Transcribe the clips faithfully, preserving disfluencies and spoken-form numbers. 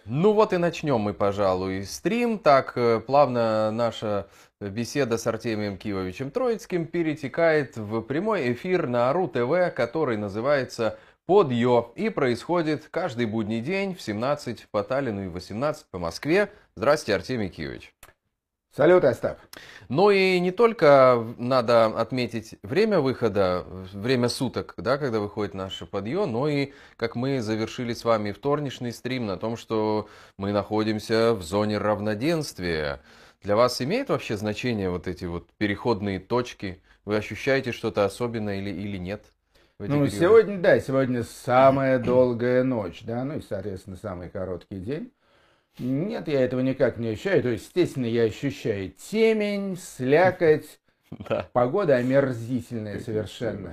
Ну вот и начнем мы, пожалуй, стрим. Так э, плавно наша беседа с Артемием Кивовичем Троицким перетекает в прямой эфир на РУ ТВ, который называется «Подъё» и происходит каждый будний день в семнадцать по Таллину и в восемнадцать по Москве. Здравствуйте, Артемий Кивович. Салют, Остап. Ну и не только надо отметить время выхода, время суток, да, когда выходит наше подъё, но и как мы завершили с вами вторничный стрим на том, что мы находимся в зоне равноденствия. Для вас имеет вообще значение вот эти вот переходные точки? Вы ощущаете что-то особенное или, или нет в эти Ну, периоды? сегодня, да, сегодня самая долгая ночь, да, ну и, соответственно, самый короткий день. Нет, я этого никак не ощущаю. То есть, естественно, я ощущаю темень, слякоть, Да, погода омерзительная как ни совершенно.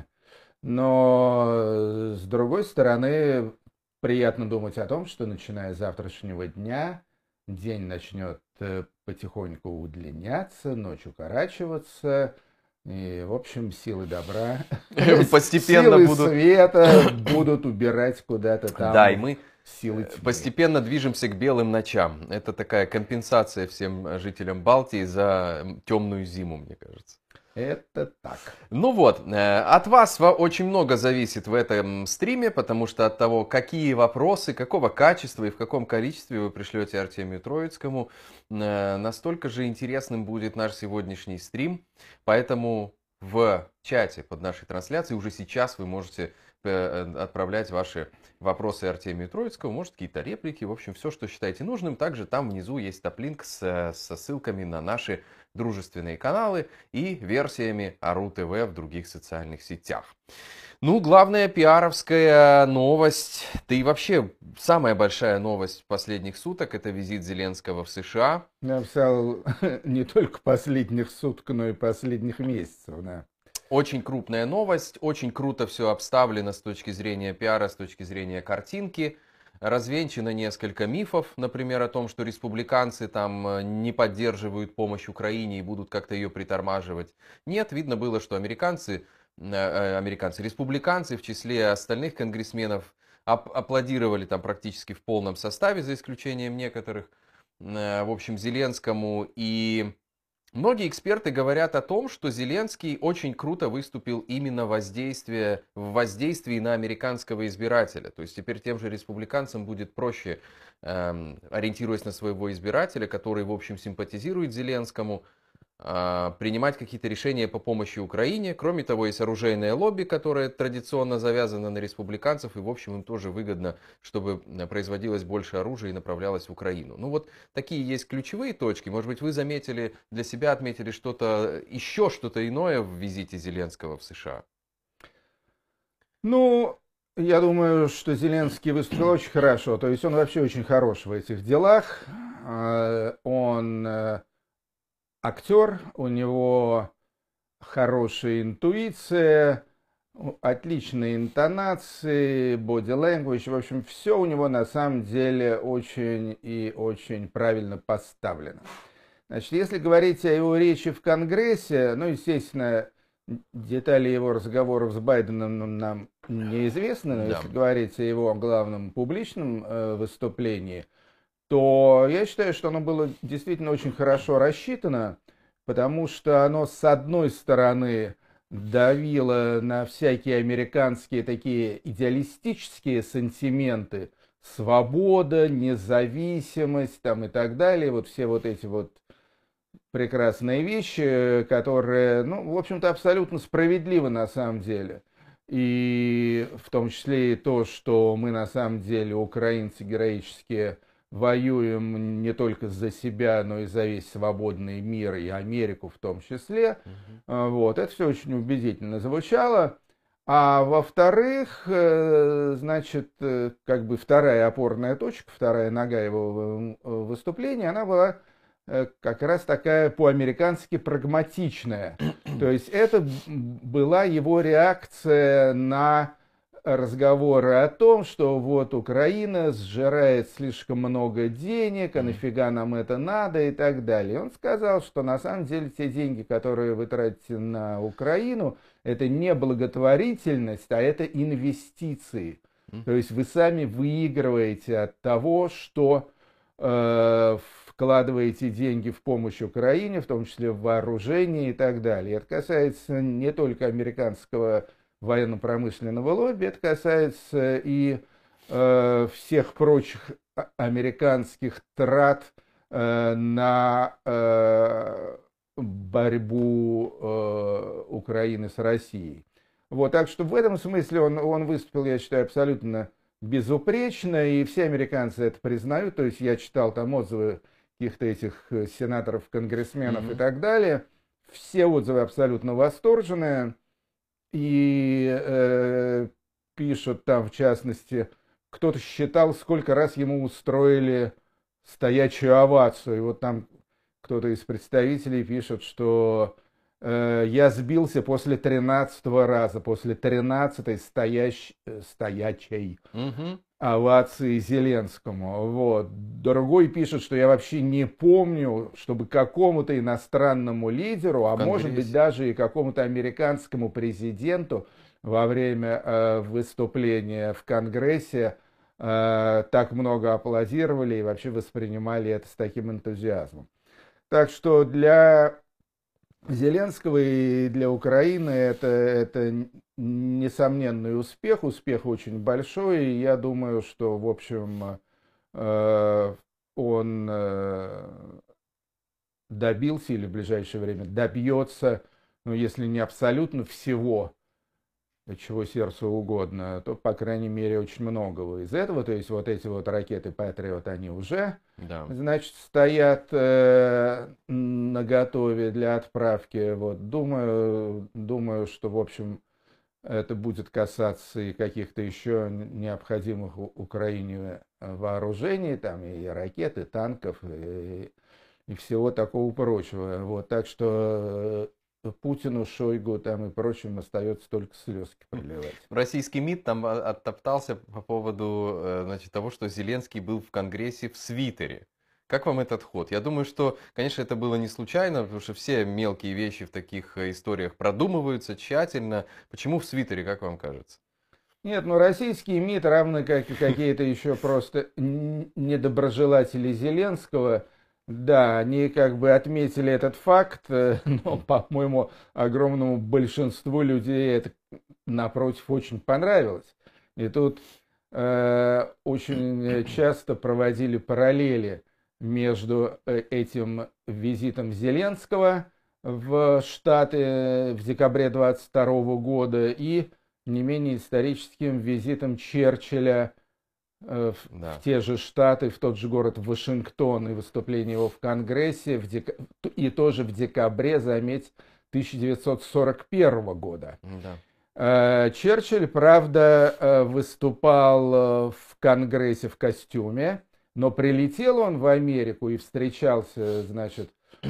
Но, э, с другой стороны, приятно думать о том, что, начиная с завтрашнего дня, день начнет э, потихоньку удлиняться, ночь укорачиваться. И, в общем, силы добра, Постепенно силы будут. света будут убирать куда-то Да, и там мы силы э, тьмы. постепенно движемся к белым ночам. Это такая компенсация всем э, жителям Балтии за м, темную зиму, мне кажется. Это так. Ну вот, э, от вас во- очень много зависит в этом стриме, потому что от того, какие вопросы, какого качества и в каком количестве вы пришлете Артемию Троицкому, э, настолько же интересным будет наш сегодняшний стрим. Поэтому в чате под нашей трансляцией уже сейчас вы можете э, отправлять ваши вопросы Артемию Троицкому, может, какие-то реплики, в общем, все, что считаете нужным. Также там внизу есть топ-линк с, со ссылками на наши дружественные каналы и версиями АРУ ТВ в других социальных сетях. Ну, главная пиаровская новость, да и вообще самая большая новость последних суток, это визит Зеленского в США. Я написал не только последних суток, но и последних месяцев, да. Очень крупная новость, очень круто все обставлено с точки зрения пиара, с точки зрения картинки. Развенчано несколько мифов, например, о том, что республиканцы там э, не поддерживают помощь Украине и будут как-то ее притормаживать. Нет, видно было, что американцы, э, э, американцы, республиканцы в числе остальных конгрессменов ап- аплодировали там практически в полном составе, за исключением некоторых, э, в общем, Зеленскому. И многие эксперты говорят о том, что Зеленский очень круто выступил именно воздействие, в воздействии на американского избирателя. То есть теперь тем же республиканцам будет проще, эм, ориентируясь на своего избирателя, который, в общем, симпатизирует Зеленскому, а, принимать какие-то решения по помощи Украине. Кроме того, есть оружейное лобби, которое традиционно завязано на республиканцев, и, в общем, им тоже выгодно, чтобы э, производилось больше оружия и направлялось в Украину. Ну вот такие есть ключевые точки. Может быть, вы заметили, для себя отметили что-то, еще что-то иное в визите Зеленского в США? Ну, я думаю, что Зеленский выступил очень хорошо. То есть он вообще очень хорош в этих делах. Э, Он э, актер, у него хорошая интуиция, у- отличные интонации, body language. В общем, все у него на самом деле очень и очень правильно поставлено. Значит, если говорить о его речи в Конгрессе, ну, естественно, детали его разговоров с Байденом нам неизвестны, но Да. если говорить о его главном публичном э, выступлении, то я считаю, что оно было действительно очень хорошо рассчитано, потому что оно, с одной стороны, давило на всякие американские такие идеалистические сентименты, свобода, независимость там и так далее, вот все вот эти вот прекрасные вещи, которые, ну, в общем-то, абсолютно справедливы на самом деле. И в том числе и то, что мы на самом деле, украинцы, героически воюем не только за себя, но и за весь свободный мир и Америку в том числе. Мгм. А, Вот, это все очень убедительно звучало. А во-вторых, э, значит, э, как бы вторая опорная точка, вторая нога его э, выступления, она была э, как раз такая по-американски прагматичная. То есть это была его реакция на разговоры о том, что вот Украина сжирает слишком много денег, а Мгм. нафига нам это надо и так далее. Он сказал, что на самом деле те деньги, которые вы тратите на Украину, это не благотворительность, а это инвестиции. То Мгм. есть вы сами выигрываете от того, что э, вкладываете деньги в помощь Украине, в том числе в вооружение и так далее. Это касается не только американского военно-промышленного лобби, это касается и э, всех прочих американских трат э, на э, борьбу э, Украины с Россией. Вот, так что в этом смысле он, он выступил, я считаю, абсолютно безупречно, и все американцы это признают. То есть я читал там отзывы каких-то этих сенаторов, конгрессменов mm-hmm. и так далее. Все отзывы абсолютно восторженные. И э, пишут там, в частности, кто-то считал, сколько раз ему устроили стоячую овацию. И вот там кто-то из представителей пишет, что э, я сбился после тринадцатого раза, после тринадцатой стоящ, стоячей угу. овации Зеленскому. Вот. Другой пишет, что я вообще не помню, чтобы какому-то иностранному лидеру, а может быть даже и какому-то американскому президенту во время э, выступления в Конгрессе э, так много аплодировали и вообще воспринимали это с таким энтузиазмом. Так что для Зеленского и для Украины это, это несомненный успех, успех очень большой, и я думаю, что, в общем, он добился или в ближайшее время добьется, ну, если не абсолютно всего, чего сердцу угодно, то, по крайней мере, очень многого из этого. То есть вот эти вот ракеты Патриот, они уже, да. значит, стоят э, наготове для отправки. Вот, думаю, думаю, что, в общем, это будет касаться и каких-то еще необходимых Украине вооружений, там и ракет, и танков, и, и всего такого прочего. Вот, так что Путину, Шойгу там и прочим остается только слезки проливать. Российский МИД там оттоптался по поводу, значит, того, что Зеленский был в Конгрессе в свитере. Как вам этот ход? Я думаю, что, конечно, это было не случайно, потому что все мелкие вещи в таких историях продумываются тщательно. Почему в свитере, как вам кажется? Нет, ну российский МИД, равно как и какие-то еще просто недоброжелатели Зеленского, да, они как бы отметили этот факт, но, по-моему, огромному большинству людей это, напротив, очень понравилось. И тут э, очень часто проводили параллели между этим визитом Зеленского в Штаты в декабре двадцать второго года и не менее историческим визитом Черчилля В, да. в те же Штаты, в тот же город Вашингтон и выступление его в Конгрессе в дек... и тоже в декабре, заметь, тысяча девятьсот сорок первого года. Да. Черчилль, правда, выступал в Конгрессе в костюме, но прилетел он в Америку и встречался, значит,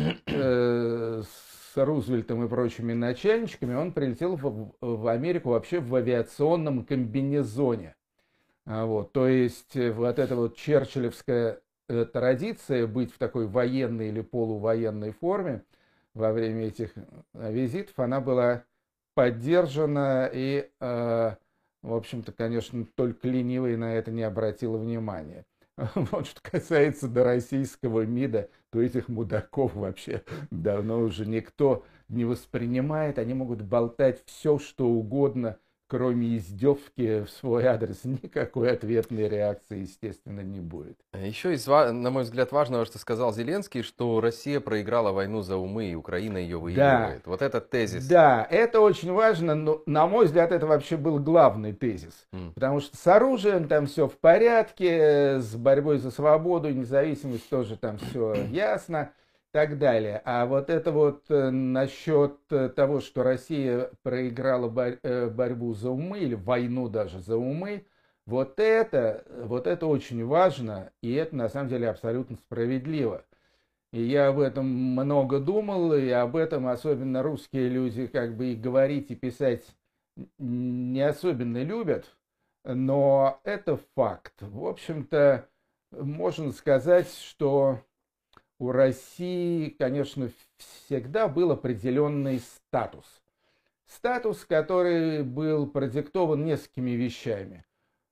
с Рузвельтом и прочими начальничками. Он прилетел в, в Америку вообще в авиационном комбинезоне. Вот, то есть вот эта вот черчиллевская традиция быть в такой военной или полувоенной форме во время этих визитов, она была поддержана и, в общем-то, конечно, только ленивый на это не обратил внимания. Вот что касается до российского МИДа, то этих мудаков вообще давно уже никто не воспринимает, они могут болтать все, что угодно, кроме издевки в свой адрес. Никакой ответной реакции, естественно, не будет. Еще из, на мой взгляд, важного, что сказал Зеленский, что Россия проиграла войну за умы, и Украина ее выигрывает. Да. Вот этот тезис. Да, это очень важно, но, на мой взгляд, это вообще был главный тезис. Mm. Потому что с оружием там все в порядке, с борьбой за свободу и независимость тоже там все ясно. Так далее. А вот это вот э, насчет того, что Россия проиграла борь, э, борьбу за умы, или войну даже за умы, вот это, вот это очень важно, и это на самом деле абсолютно справедливо. И я об этом много думал, и об этом особенно русские люди как бы и говорить, и писать не особенно любят, но это факт. В общем-то, можно сказать, что у России, конечно, всегда был определенный статус. Статус, который был продиктован несколькими вещами.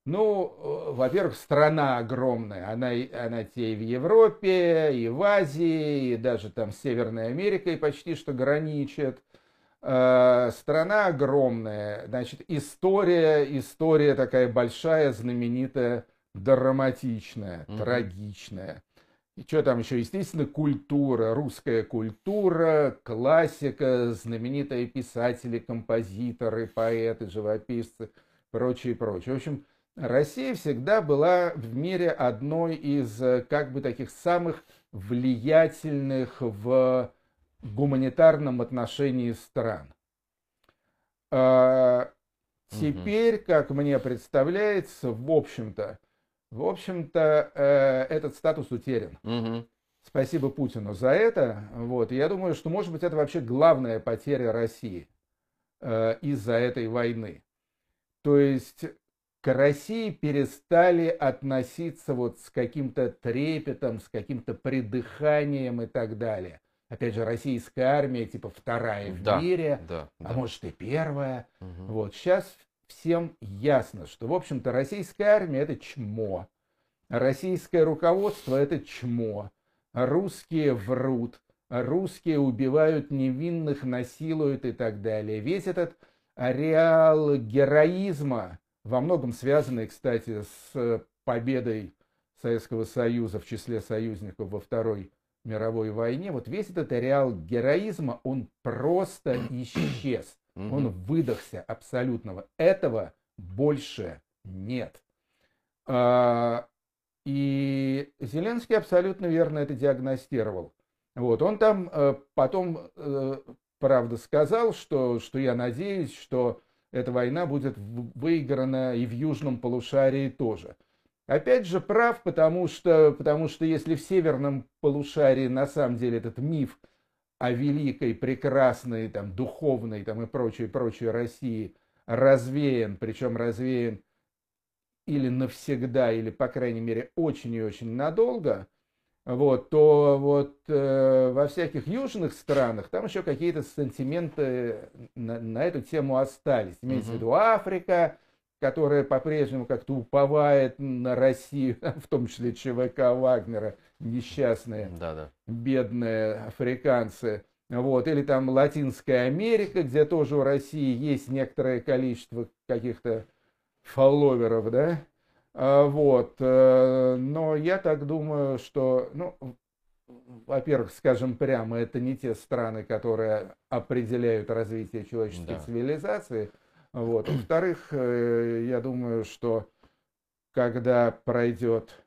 Ну, э, во-первых, страна огромная, она, и- она те и в Европе, и в Азии, и даже там с Северной Америкой почти что граничит. Э, Страна огромная, значит, история, история такая большая, знаменитая, драматичная, Мгм. трагичная. И что там еще? Естественно, культура, русская культура, классика, знаменитые писатели, композиторы, поэты, живописцы, прочее, прочее. В общем, Россия всегда была в мире одной из, э, как бы, таких самых влиятельных в гуманитарном отношении стран. А Мгм. Теперь, как мне представляется, в общем-то, в общем-то, э, этот статус утерян. Мгм. Спасибо Путину за это. Вот. И я думаю, что, может быть, это вообще главная потеря России э, из-за этой войны. То есть к России перестали относиться вот с каким-то трепетом, с каким-то придыханием и так далее. Опять же, российская армия типа вторая в Да, мире, да, а да. может и первая. Мгм. Вот сейчас всем ясно, что, в общем-то, российская армия это чмо. Российское руководство это чмо. Русские врут. Русские убивают невинных, насилуют и так далее. Весь этот ареал героизма, во многом связанный, кстати, с победой Советского Союза в числе союзников во Второй мировой войне, вот весь этот ареал героизма, он просто исчез. Он Мгм. выдохся абсолютного. Этого больше нет. А, И Зеленский абсолютно верно это диагностировал. Вот, он там э, потом, э, правда, сказал, что, что я надеюсь, что эта война будет выиграна и в южном полушарии тоже. Опять же, прав, потому что, потому что если в северном полушарии на самом деле этот миф о великой, прекрасной, там, духовной там, и прочей, прочей России развеян, причем развеян или навсегда, или, по крайней мере, очень и очень надолго, вот, то вот э, во всяких южных странах там еще какие-то сантименты на, на эту тему остались. Имеется в Мгм. виду Африка, которая по-прежнему как-то уповает на Россию, в том числе ЧВК Вагнера, несчастные, Да, да. бедные африканцы. Вот, или там Латинская Америка, где тоже у России есть некоторое количество каких-то фолловеров, да, а, вот, э, но я так думаю, что, ну, во-первых, скажем прямо, это не те страны, которые определяют развитие человеческой Да. цивилизации, вот, во-вторых, э, я думаю, что когда пройдет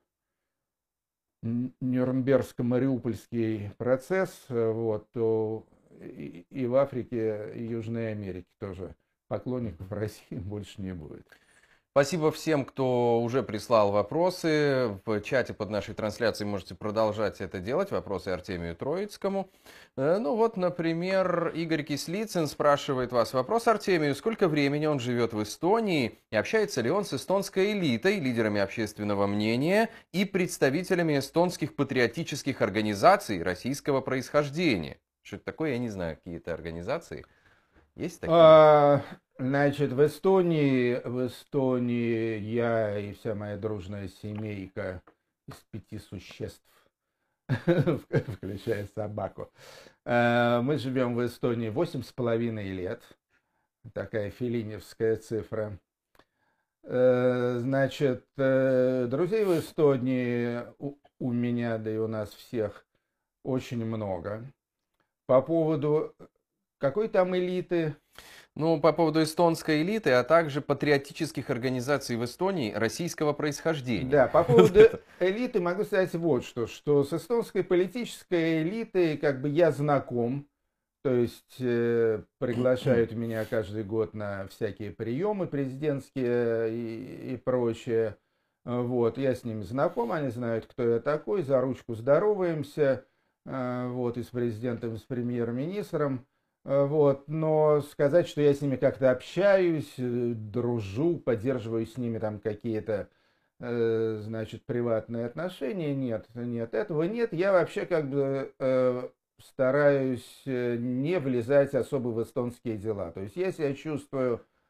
Нюрнбергско-Мариупольский процесс, э, вот, то и, и в Африке, и Южной Америке тоже поклонников России больше не будет. Спасибо всем, кто уже прислал вопросы. В чате под нашей трансляцией можете продолжать это делать. Вопросы Артемию Троицкому. Э, Ну вот, например, Игорь Кислицын спрашивает вас. Вопрос Артемию. Сколько времени он живет в Эстонии? И общается ли он с эстонской элитой, лидерами общественного мнения и представителями эстонских патриотических организаций российского происхождения? Что это такое? Я не знаю. Какие-то организации? Есть такие? А, Значит, в Эстонии, в Эстонии я и вся моя дружная семейка из пяти существ, включая собаку. А, Мы живем в Эстонии восемь с половиной лет. Такая филиневская цифра. Э, Значит, э, друзей в Эстонии у, у меня, да и у нас всех очень много. По поводу какой там элиты? Ну, по поводу эстонской элиты, а также патриотических организаций в Эстонии российского происхождения. Да, по Вот поводу это. элиты могу сказать вот что, что с эстонской политической элитой как бы я знаком, то есть э, приглашают меня каждый год на всякие приемы президентские и, и прочее. Вот, я с ними знаком, они знают, кто я такой, за ручку здороваемся, э, вот, и с президентом, и с премьер-министром. Э, Вот, но сказать, что я с ними как-то общаюсь, э, дружу, поддерживаю с ними там какие-то э, значит, приватные отношения, нет, нет, этого нет. Я вообще как бы э, стараюсь э, не влезать особо в эстонские дела. То есть, если я чувствую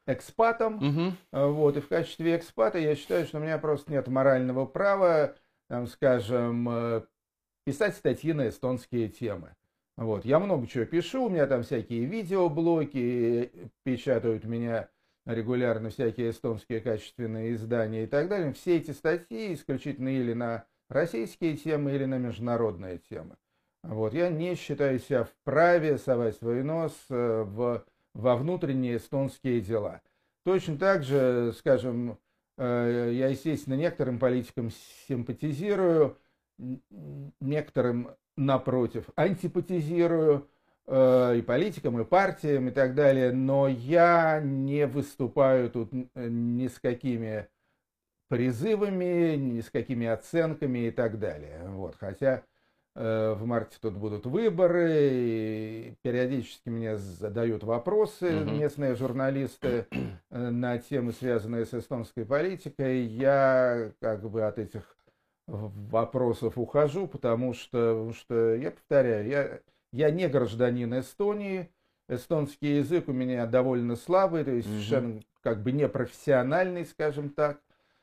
экспатом. Угу. Вот, и в качестве экспата я считаю, что у меня просто нет морального права, там, скажем, писать статьи на эстонские темы. Вот. Я много чего пишу, у меня там всякие видеоблоги, печатают меня регулярно всякие эстонские качественные издания и так далее. Все эти статьи исключительно или на российские темы, или на международные темы. Вот. Я не считаю себя вправе совать свой нос в, во внутренние эстонские дела. Точно так же, скажем, я, естественно, некоторым политикам симпатизирую, некоторым, напротив, антипатизирую, э, и политикам, и партиям, и так далее, но я не выступаю тут ни с какими призывами, ни с какими оценками и так далее. Вот. Хотя э, в марте тут будут выборы, и периодически мне задают вопросы Угу. местные журналисты э, на темы, связанные с эстонской политикой. Я как бы от этих вопросов ухожу, потому что, потому что я повторяю, я, я не гражданин Эстонии, эстонский язык у меня довольно слабый, то есть Угу. совершенно как бы непрофессиональный, скажем так.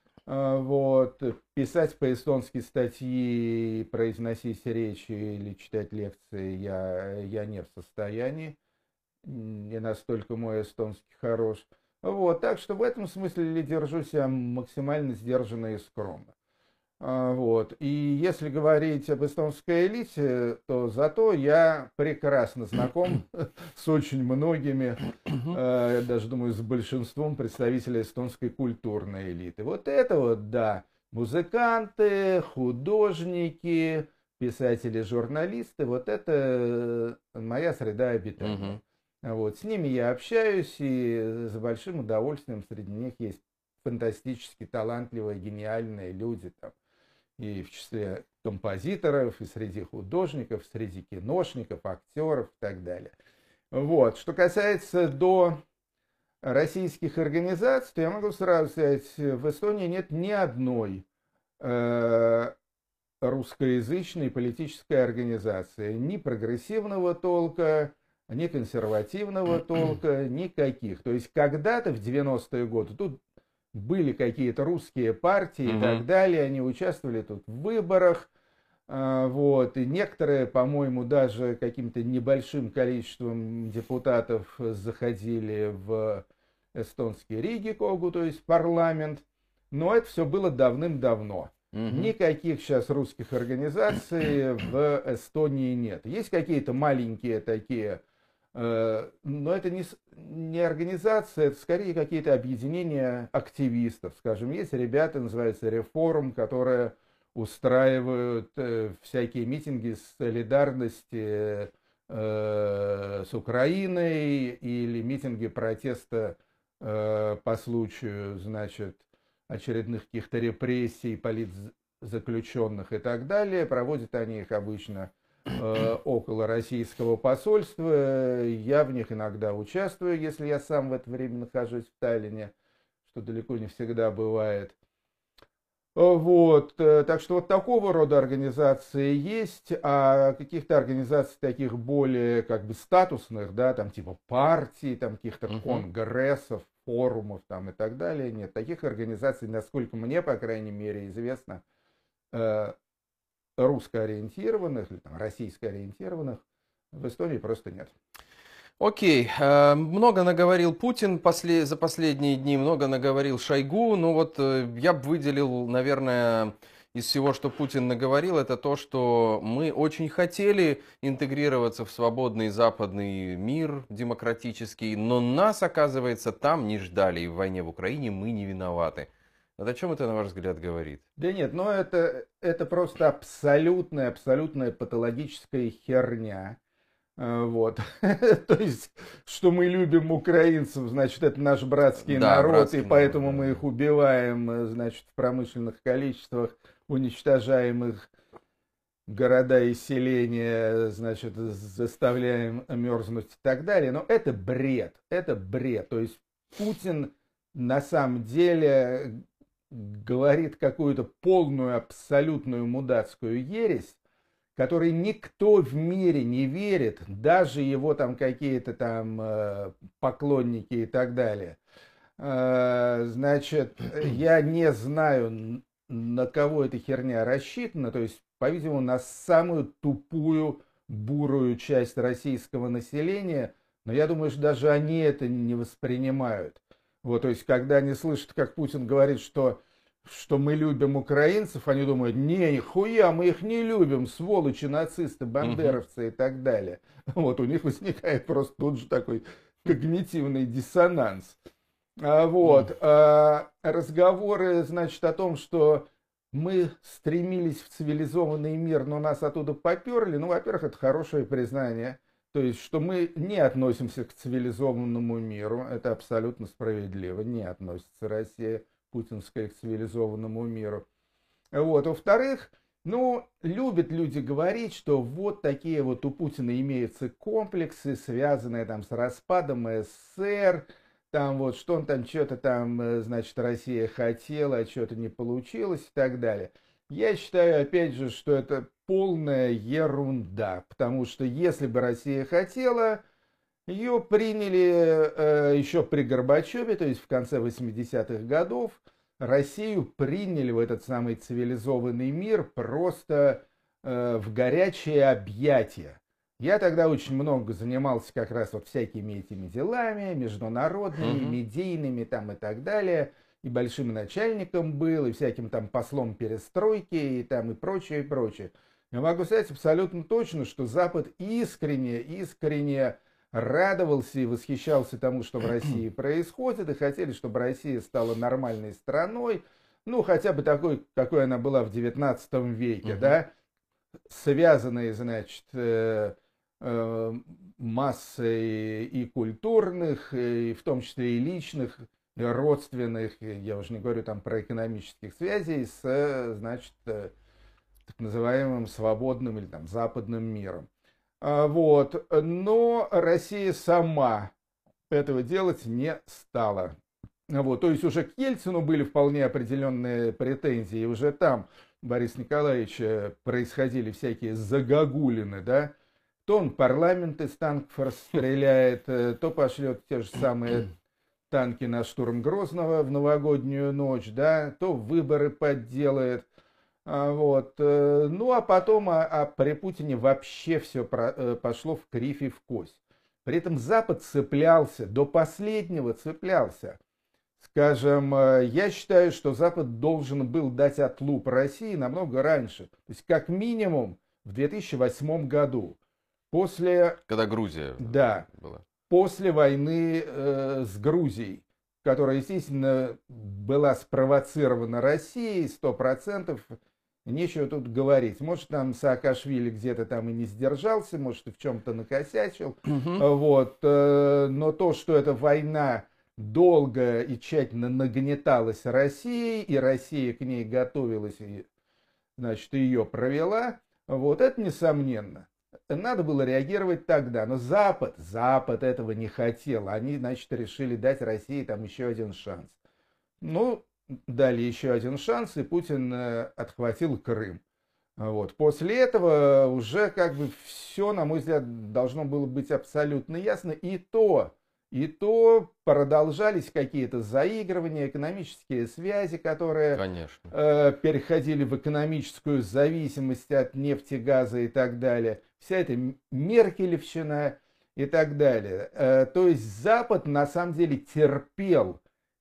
Вот. Писать по-эстонски статьи, произносить речи или читать лекции я, я не в состоянии, не настолько мой эстонский хорош. Вот. Так что в этом смысле держу себя максимально сдержанно и скромно. Вот. И если говорить об эстонской элите, то зато я прекрасно знаком с очень многими, я даже думаю, с большинством представителей эстонской культурной элиты. Вот это вот, да, музыканты, художники, писатели, журналисты, вот это моя среда обитания. Uh-huh. Вот. С ними я общаюсь, и с большим удовольствием среди них есть фантастически талантливые, гениальные люди там. И в числе композиторов, и среди художников, среди киношников, актеров и так далее. Вот. Что касается до российских организаций, то я могу сразу сказать, в Эстонии нет ни одной э, русскоязычной политической организации, ни прогрессивного толка, ни консервативного толка, никаких. То есть когда-то в девяностые годы тут были какие-то русские партии и так далее, они участвовали тут в выборах, вот, и некоторые, по-моему, даже каким-то небольшим количеством депутатов заходили в эстонский Riigikogu, то есть парламент, но это все было давным-давно. Uh-huh. Никаких сейчас русских организаций в Эстонии нет. Есть какие-то маленькие такие, но это не, не организация, это скорее какие-то объединения активистов. Скажем, есть ребята, называется Реформ, которые устраивают э, всякие митинги солидарности э, с Украиной или митинги протеста э, по случаю, значит, очередных каких-то репрессий, политзаключенных и так далее. Проводят они их обычно около российского посольства. Я в них иногда участвую, если я сам в это время нахожусь в Таллине, что далеко не всегда бывает. Вот. Так что вот такого рода организации есть, а каких-то организаций таких более как бы статусных, да, там типа партий, там каких-то uh-huh. конгрессов, форумов там и так далее, нет. Таких организаций, насколько мне, по крайней мере, известно, русско-ориентированных или там, российско-ориентированных в Эстонии просто нет. Окей, okay. Много наговорил Путин после, за последние дни, много наговорил Шойгу. Ну вот я бы выделил, наверное, из всего, что Путин наговорил, это то, что мы очень хотели интегрироваться в свободный западный мир демократический, но нас, оказывается, там не ждали, и в войне в Украине мы не виноваты. Вот о чем это, на ваш взгляд, говорит? Да нет, ну это, это просто абсолютная, абсолютная патологическая херня. Вот. То есть, что мы любим украинцев, значит, это наш братский да, народ, братский и поэтому народ, да. мы их убиваем, значит, в промышленных количествах, уничтожаем их города и селения, значит, заставляем мерзнуть и так далее. Но это бред, это бред. То есть, Путин на самом деле говорит какую-то полную, абсолютную мудацкую ересь, которой никто в мире не верит, даже его там какие-то там поклонники и так далее. Э, Значит, я не знаю, на кого эта херня рассчитана, то есть, по-видимому, на самую тупую, бурую часть российского населения, но я думаю, что даже они это не воспринимают. Вот, то есть, когда они слышат, как Путин говорит, что, что мы любим украинцев, они думают, не, нихуя, мы их не любим, сволочи, нацисты, Мгм. бандеровцы и так далее. Вот, у них возникает просто тут же такой когнитивный диссонанс. А, М. Вот. а, Разговоры, значит, о том, что мы стремились в цивилизованный мир, но нас оттуда поперли, ну, во-первых, это хорошее признание. То есть, что мы не относимся к цивилизованному миру, это абсолютно справедливо, не относится Россия путинская к цивилизованному миру. Вот. Во-вторых, ну, любят люди говорить, что вот такие вот у Путина имеются комплексы, связанные там с распадом СССР, там вот, что он там что-то там, э, значит, Россия хотела, а что-то не получилось и так далее. Я считаю, опять же, что это полная ерунда, потому что если бы Россия хотела, ее приняли э, еще при Горбачеве, то есть в конце восьмидесятых годов. Россию приняли в этот самый цивилизованный мир просто э, в горячее объятие. Я тогда очень много занимался как раз вот всякими этими делами, международными, Мгм. медийными там и так далее. И большим начальником был, и всяким там послом перестройки, и там и прочее, и прочее. Я могу сказать абсолютно точно, что Запад искренне, искренне радовался и восхищался тому, что в России происходит, и хотели, чтобы Россия стала нормальной страной, ну, хотя бы такой, какой она была в девятнадцатом веке, Мгм. да, связанные, значит, э, э, массой и культурных, и в том числе и личных, и родственных, я уже не говорю там про экономических связей, с, значит, э, так называемым свободным или там западным миром. А, Вот. Но Россия сама этого делать не стала. Вот. То есть уже к Ельцину были вполне определенные претензии. И уже там Борис Николаевич происходили всякие загогулины, да. То он парламент из танков расстреляет, то пошлет те же самые танки на штурм Грозного в новогоднюю ночь, да, то выборы подделает. А, Вот. э, Ну, а потом а, а при Путине вообще все про- э, пошло в кривь и в кость. При этом Запад цеплялся, до последнего цеплялся. Скажем, э, я считаю, что Запад должен был дать отлуп России намного раньше. То есть, как минимум, в две тысячи восьмом году. После, Когда Грузия э, да, была. после войны э, с Грузией, которая, естественно, была спровоцирована Россией сто процентов, нечего тут говорить. Может, там Саакашвили где-то там и не сдержался, может, и в чем-то накосячил. Мгм. Вот. э, Но то, что эта война долго и тщательно нагнеталась Россией, и Россия к ней готовилась и, значит, ее провела, вот это несомненно. Надо было реагировать тогда. Но Запад, Запад этого не хотел. Они, значит, решили дать России там еще один шанс. Ну, дали еще один шанс, и Путин э, отхватил Крым. Вот. После этого уже как бы все, на мой взгляд, должно было быть абсолютно ясно. И то, и то продолжались какие-то заигрывания, экономические связи, которые Конечно. э, переходили в экономическую зависимость от нефти, газа и так далее. Вся эта меркелевщина и так далее. Э, то есть Запад на самом деле терпел,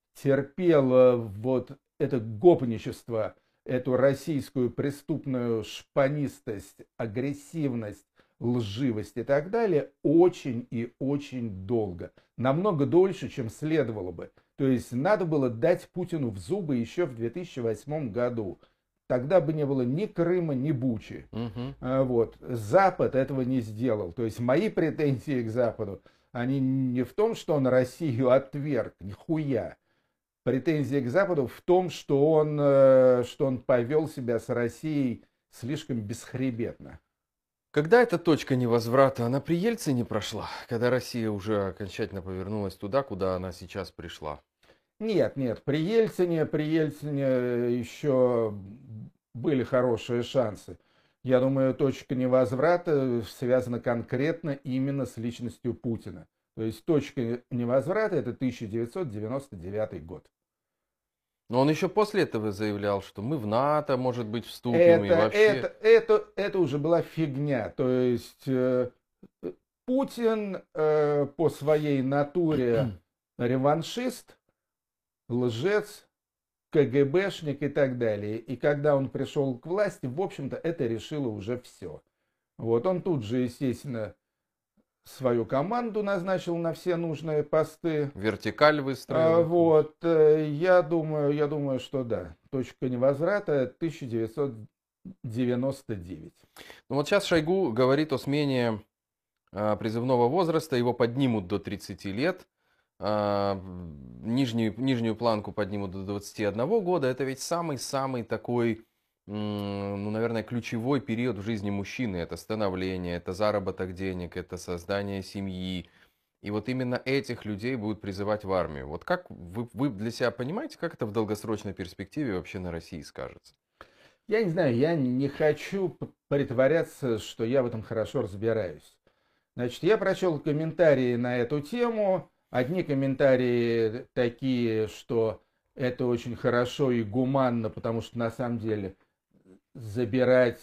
терпел э, вот это гопничество, эту российскую преступную шпанистость, агрессивность, лживость и так далее очень и очень долго. Намного дольше, чем следовало бы. То есть надо было дать Путину в зубы еще в две тысячи восьмом году. Тогда бы не было ни Крыма, ни Бучи. Мгм. А, Вот. Запад этого не сделал. То есть мои претензии к Западу, они не в том, что он Россию отверг, нихуя. Претензия к Западу в том, что он, э, что он повел себя с Россией слишком бесхребетно. Когда эта точка невозврата, она при Ельцине прошла, когда Россия уже окончательно повернулась туда, куда она сейчас пришла. Нет, нет, при Ельцине, при Ельцине еще были хорошие шансы. Я думаю, точка невозврата связана конкретно именно с личностью Путина. То есть точка невозврата — это тысяча девятьсот девяносто девятый год. Но он еще после этого заявлял, что мы в НАТО, может быть, вступим и Это, вообще... это, это, это уже была фигня. То есть э, Путин э, по своей натуре реваншист, лжец, КГБшник и так далее. И когда он пришел к власти, в общем-то, это решило уже все. Вот он тут же, естественно, свою команду назначил на все нужные посты. Вертикаль А, выстроил. вот, э, я думаю, я думаю, что да. Точка невозврата тысяча девятьсот девяносто девять. Ну вот сейчас Шойгу говорит о смене а, призывного возраста, его поднимут до тридцати лет, а, нижнюю, нижнюю планку поднимут до двадцати одного года. Это ведь самый-самый такой, м, ну, наверное, ключевой период в жизни мужчины. Это становление, это заработок денег, это создание семьи. И вот именно этих людей будут призывать в армию. Вот как вы, вы для себя понимаете, как это в долгосрочной перспективе вообще на России скажется? Я не знаю, я не хочу п- притворяться, что я в этом хорошо разбираюсь. Значит, я прочел комментарии на эту тему. Одни комментарии такие, что это очень хорошо и гуманно, потому что на самом деле забирать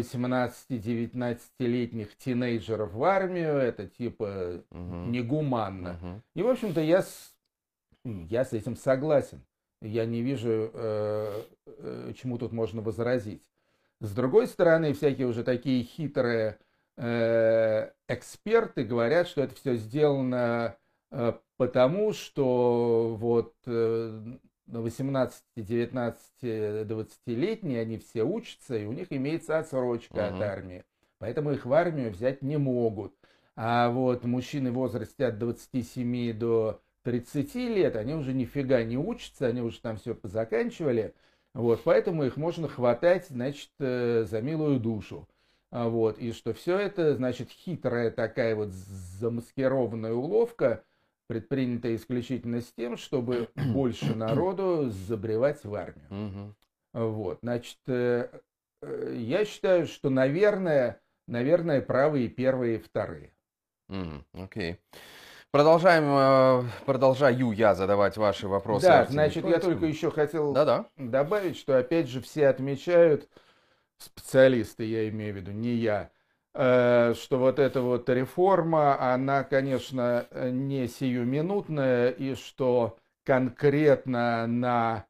восемнадцати-девятнадцатилетних тинейджеров в армию — это типа Мгм. негуманно. Мгм. И, в общем-то, я с, я с этим согласен. Я не вижу, э, э, чему тут можно возразить. С другой стороны, всякие уже такие хитрые э, эксперты говорят, что это все сделано э, потому, что вот э, восемнадцати, девятнадцати, двадцатилетние, они все учатся, и у них имеется отсрочка от Мгм. армии. Поэтому их в армию взять не могут. А вот мужчины в возрасте от двадцати семи до тридцати лет, они уже нифига не учатся, они уже там все позаканчивали. Вот, поэтому их можно хватать, значит, э, за милую душу. А вот, и что все это, значит, хитрая такая вот замаскированная уловка, предпринятая исключительно с тем, чтобы больше народу забревать в армию. Мгм. Вот, значит, э, э, я считаю, что, наверное, наверное, правы и первые, и вторые. Мгм. Окей. Продолжаем, э, продолжаю я задавать ваши вопросы Да, Артемию значит, я только Троицкому. еще хотел Да-да. добавить, что опять же все отмечают, специалисты, я имею в виду, не я, э, что вот эта вот реформа, она, конечно, не сиюминутная, и что конкретно на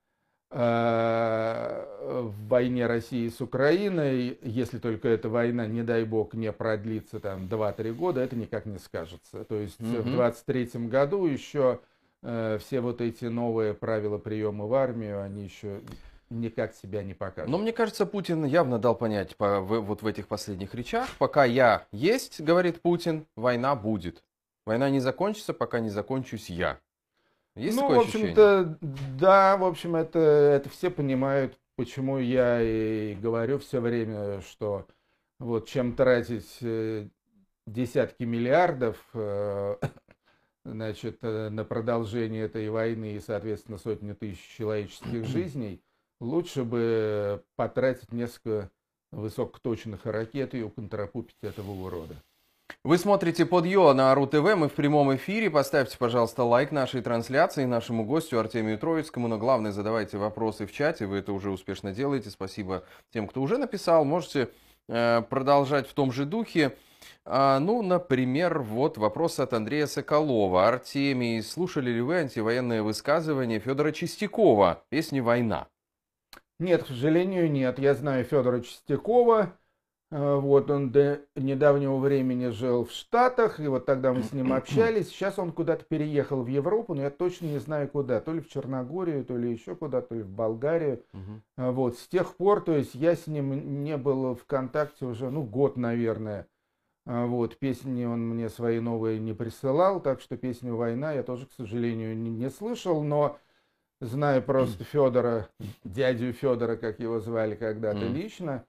э, в войне России с Украиной, если только эта война, не дай бог, не продлится там два-три года, это никак не скажется. То есть в Мгм. двадцать третьем году еще э, все вот эти новые правила приема в армию, они еще никак себя не покажут. Но мне кажется, Путин явно дал понять по, в- вот в этих последних речах, пока я есть, говорит Путин, война будет. Война не закончится, пока не закончусь я. Есть Ну, такое в ощущение? общем-то, да, в общем, это, это все понимают, почему я и говорю все время, что вот чем тратить э, десятки миллиардов, э, значит, э, на продолжение этой войны и, соответственно, сотни тысяч человеческих жизней, лучше бы потратить несколько высокоточных ракет и уконтропупить этого урода. Вы смотрите под Йо на РУ-ТВ, мы в прямом эфире. Поставьте, пожалуйста, лайк нашей трансляции, нашему гостю Артемию Троицкому. Но главное, задавайте вопросы в чате, вы это уже успешно делаете. Спасибо тем, кто уже написал. Можете э, продолжать в том же духе. А, ну, например, вот вопрос от Андрея Соколова. Артемий, слушали ли вы антивоенное высказывание Федора Чистякова, песни «Война»? Нет, к сожалению, нет. Я знаю Федора Чистякова. Э, Вот он до недавнего времени жил в Штатах, и вот тогда мы с ним общались. Сейчас он куда-то переехал в Европу, но я точно не знаю куда. То ли в Черногорию, то ли еще куда-то, то ли в Болгарию. Мгм. Э, Вот, с тех пор, то есть я с ним не был в контакте уже, ну, год, наверное. Э, Вот, песни он мне свои новые не присылал, так что песню «Война» я тоже, к сожалению, не, не слышал, но знаю просто Федора, дядю Федора, как его звали когда-то М. лично,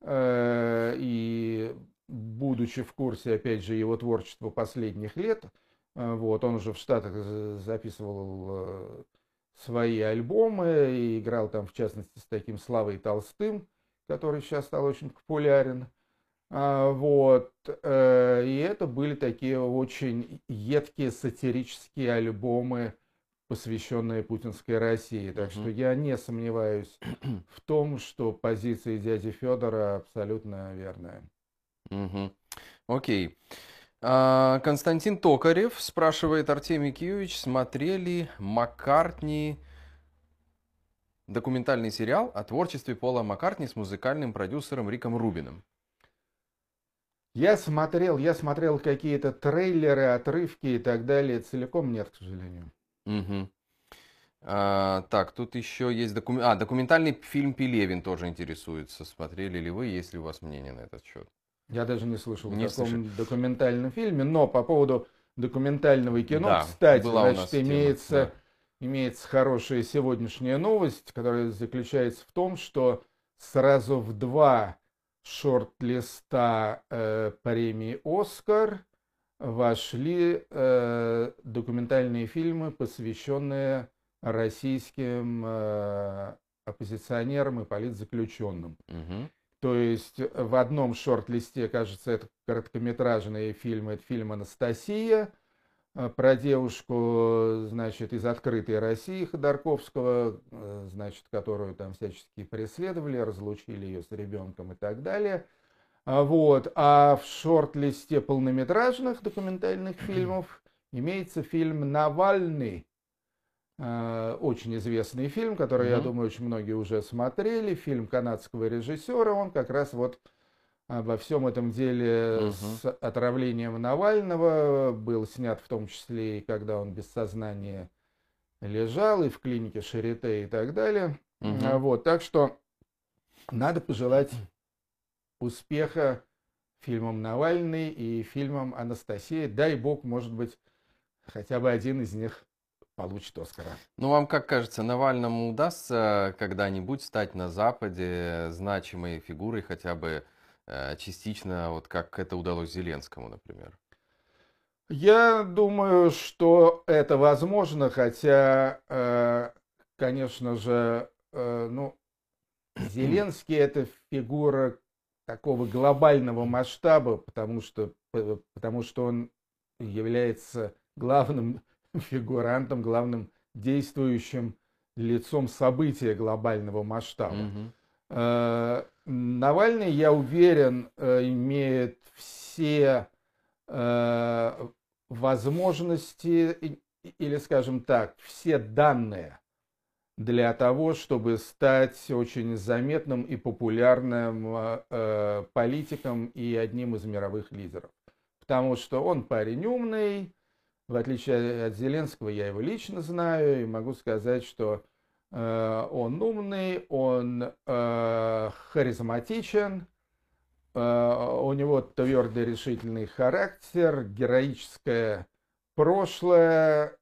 э, и будучи в курсе, опять же, его творчества последних лет, э, вот, он уже в Штатах за- записывал э, свои альбомы и играл там, в частности, с таким Славой Толстым, который сейчас стал очень популярен. А, вот, э, и это были такие очень едкие сатирические альбомы, посвященные путинской России. Так что Мгм. я не сомневаюсь в том, что позиция дяди Федора абсолютно верная. Мгм. Окей. А, Константин Токарев спрашивает: Артемий Киевич, смотрели Маккартни документальный сериал о творчестве Пола Маккартни с музыкальным продюсером Риком Рубином? Я смотрел, я смотрел какие-то трейлеры, отрывки и так далее. Целиком нет, к сожалению. Мгм. А, так, тут еще есть докум... а, документальный фильм «Пелевин» тоже интересуется. Смотрели ли вы, есть ли у вас мнение на этот счет? Я даже не слышал о Не слышали. таком документальном фильме, но по поводу документального кино, Да, кстати, была у значит, нас тема, да. имеется, имеется хорошая сегодняшняя новость, которая заключается в том, что сразу в два шорт-листа э, премии «Оскар» вошли э, документальные фильмы, посвященные российским э, оппозиционерам и политзаключенным. Мгм. То есть в одном шорт-листе, кажется, это короткометражный фильм, это фильм «Анастасия», э, про девушку, значит, из «Открытой России» Ходорковского, э, значит, которую там всячески преследовали, разлучили ее с ребенком и так далее. А Вот. А в шорт-листе полнометражных документальных фильмов имеется фильм «Навальный», э, очень известный фильм, который, я Мгм. думаю, очень многие уже смотрели, фильм канадского режиссера, он как раз вот обо всем этом деле Мгм. с отравлением Навального был снят в том числе и когда он без сознания лежал, и в клинике Шарите и так далее. А Мгм. Вот. Так что надо пожелать успеха фильмам «Навальный» и фильмам «Анастасия». Дай бог, может быть, хотя бы один из них получит «Оскара». Ну, вам как кажется, Навальному удастся когда-нибудь стать на Западе значимой фигурой, хотя бы э, частично, вот как это удалось Зеленскому, например? Я думаю, что это возможно, хотя, э, конечно же, э, ну, Зеленский это фигура такого глобального масштаба, потому что, п- потому что он является главным фигурантом, главным действующим лицом события глобального масштаба. Мгм. Э, Навальный, я уверен, э, имеет все э, возможности и- или, скажем так, все данные для того, чтобы стать очень заметным и популярным э, э, политиком и одним из мировых лидеров. Потому что он парень умный, в отличие от Зеленского, я его лично знаю, и могу сказать, что э, он умный, он э, харизматичен, э, у него твердый решительный характер, героическое прошлое,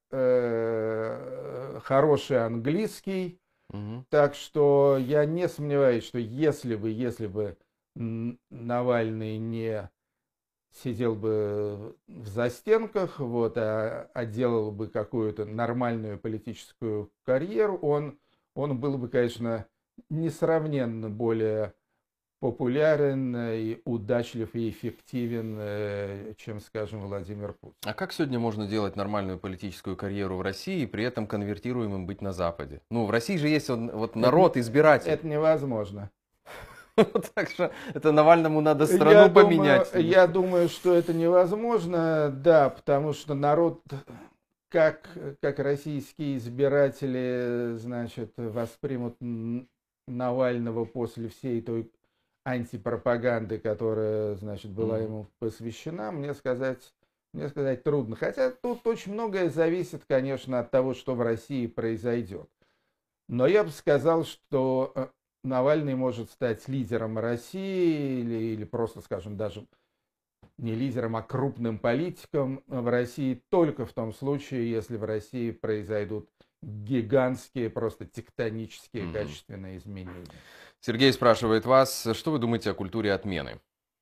э, хороший английский. Мгм. Так что я не сомневаюсь, что если бы, если бы Навальный не сидел бы в застенках, вот, а, а делал бы какую-то нормальную политическую карьеру, он, он был бы, конечно, несравненно более популярен и удачлив и эффективен, э, чем, скажем, Владимир Путин. А как сегодня можно делать нормальную политическую карьеру в России и при этом конвертируемым быть на Западе? Ну, в России же есть он- вот Это, не- народ, избиратель. это невозможно. Так что это Навальному надо Я страну думаю, поменять. я думаю, что это невозможно, да, потому что народ, как, как российские избиратели, значит, воспримут Навального после всей той антипропаганды, которая, значит, была Мгм. ему посвящена, мне сказать, мне сказать трудно. Хотя тут очень многое зависит, конечно, от того, что в России произойдет. Но я бы сказал, что э, Навальный может стать лидером России или, или просто, скажем, даже не лидером, а крупным политиком в России только в том случае, если в России произойдут гигантские, просто тектонические Мгм. качественные изменения. Сергей спрашивает вас, что вы думаете о культуре отмены?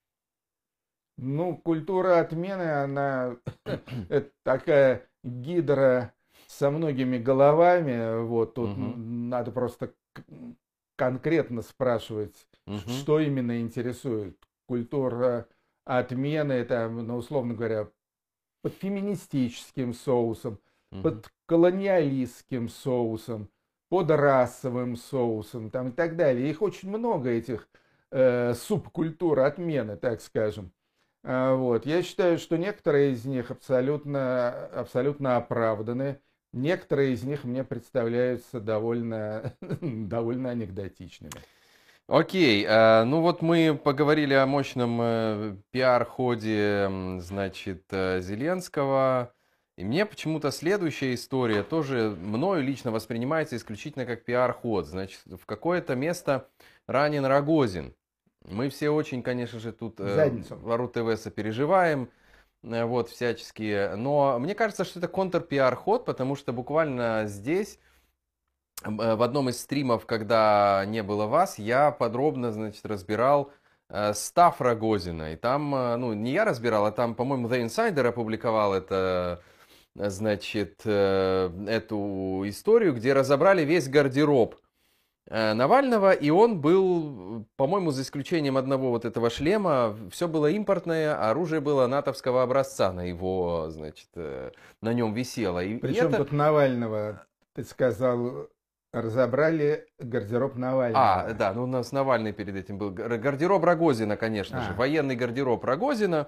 Ну, культура отмены, она это такая гидра со многими головами. Вот тут Мгм. надо просто конкретно спрашивать, Мгм. что именно интересует. культура отмены, там, ну, условно говоря, под феминистическим соусом, Мгм. под колониалистским соусом, под расовым соусом, там, и так далее. Их очень много, этих э, субкультур отмены, так скажем. А, вот. Я считаю, что некоторые из них абсолютно, абсолютно оправданы. Некоторые из них мне представляются довольно, довольно анекдотичными. Окей, э, ну вот мы поговорили о мощном э, пиар-ходе, м, значит, э, Зеленского. И мне почему-то следующая история тоже мною лично воспринимается исключительно как пиар-ход. Значит, в какое-то место ранен Рогозин. Мы все очень, конечно же, тут В э, задницу. в РУ-ТВ сопереживаем, э, вот, всячески. Но мне кажется, что это контр-пиар-ход, потому что буквально здесь э, в одном из стримов, когда не было вас, я подробно, значит, разбирал э, став Рогозина. И там, э, ну, не я разбирал, а там, по-моему, The Insider опубликовал это, э, значит, э, эту историю, где разобрали весь гардероб э, Навального, и он был, по-моему, за исключением одного вот этого шлема, все было импортное, а оружие было натовского образца на его, значит, э, на нем висело. И, и Причем это... тут Навального, ты сказал, разобрали гардероб А, Навального. да, ну у нас Навальный перед этим был. Гар- Гардероб Рогозина, конечно же. А, Военный гардероб Рогозина.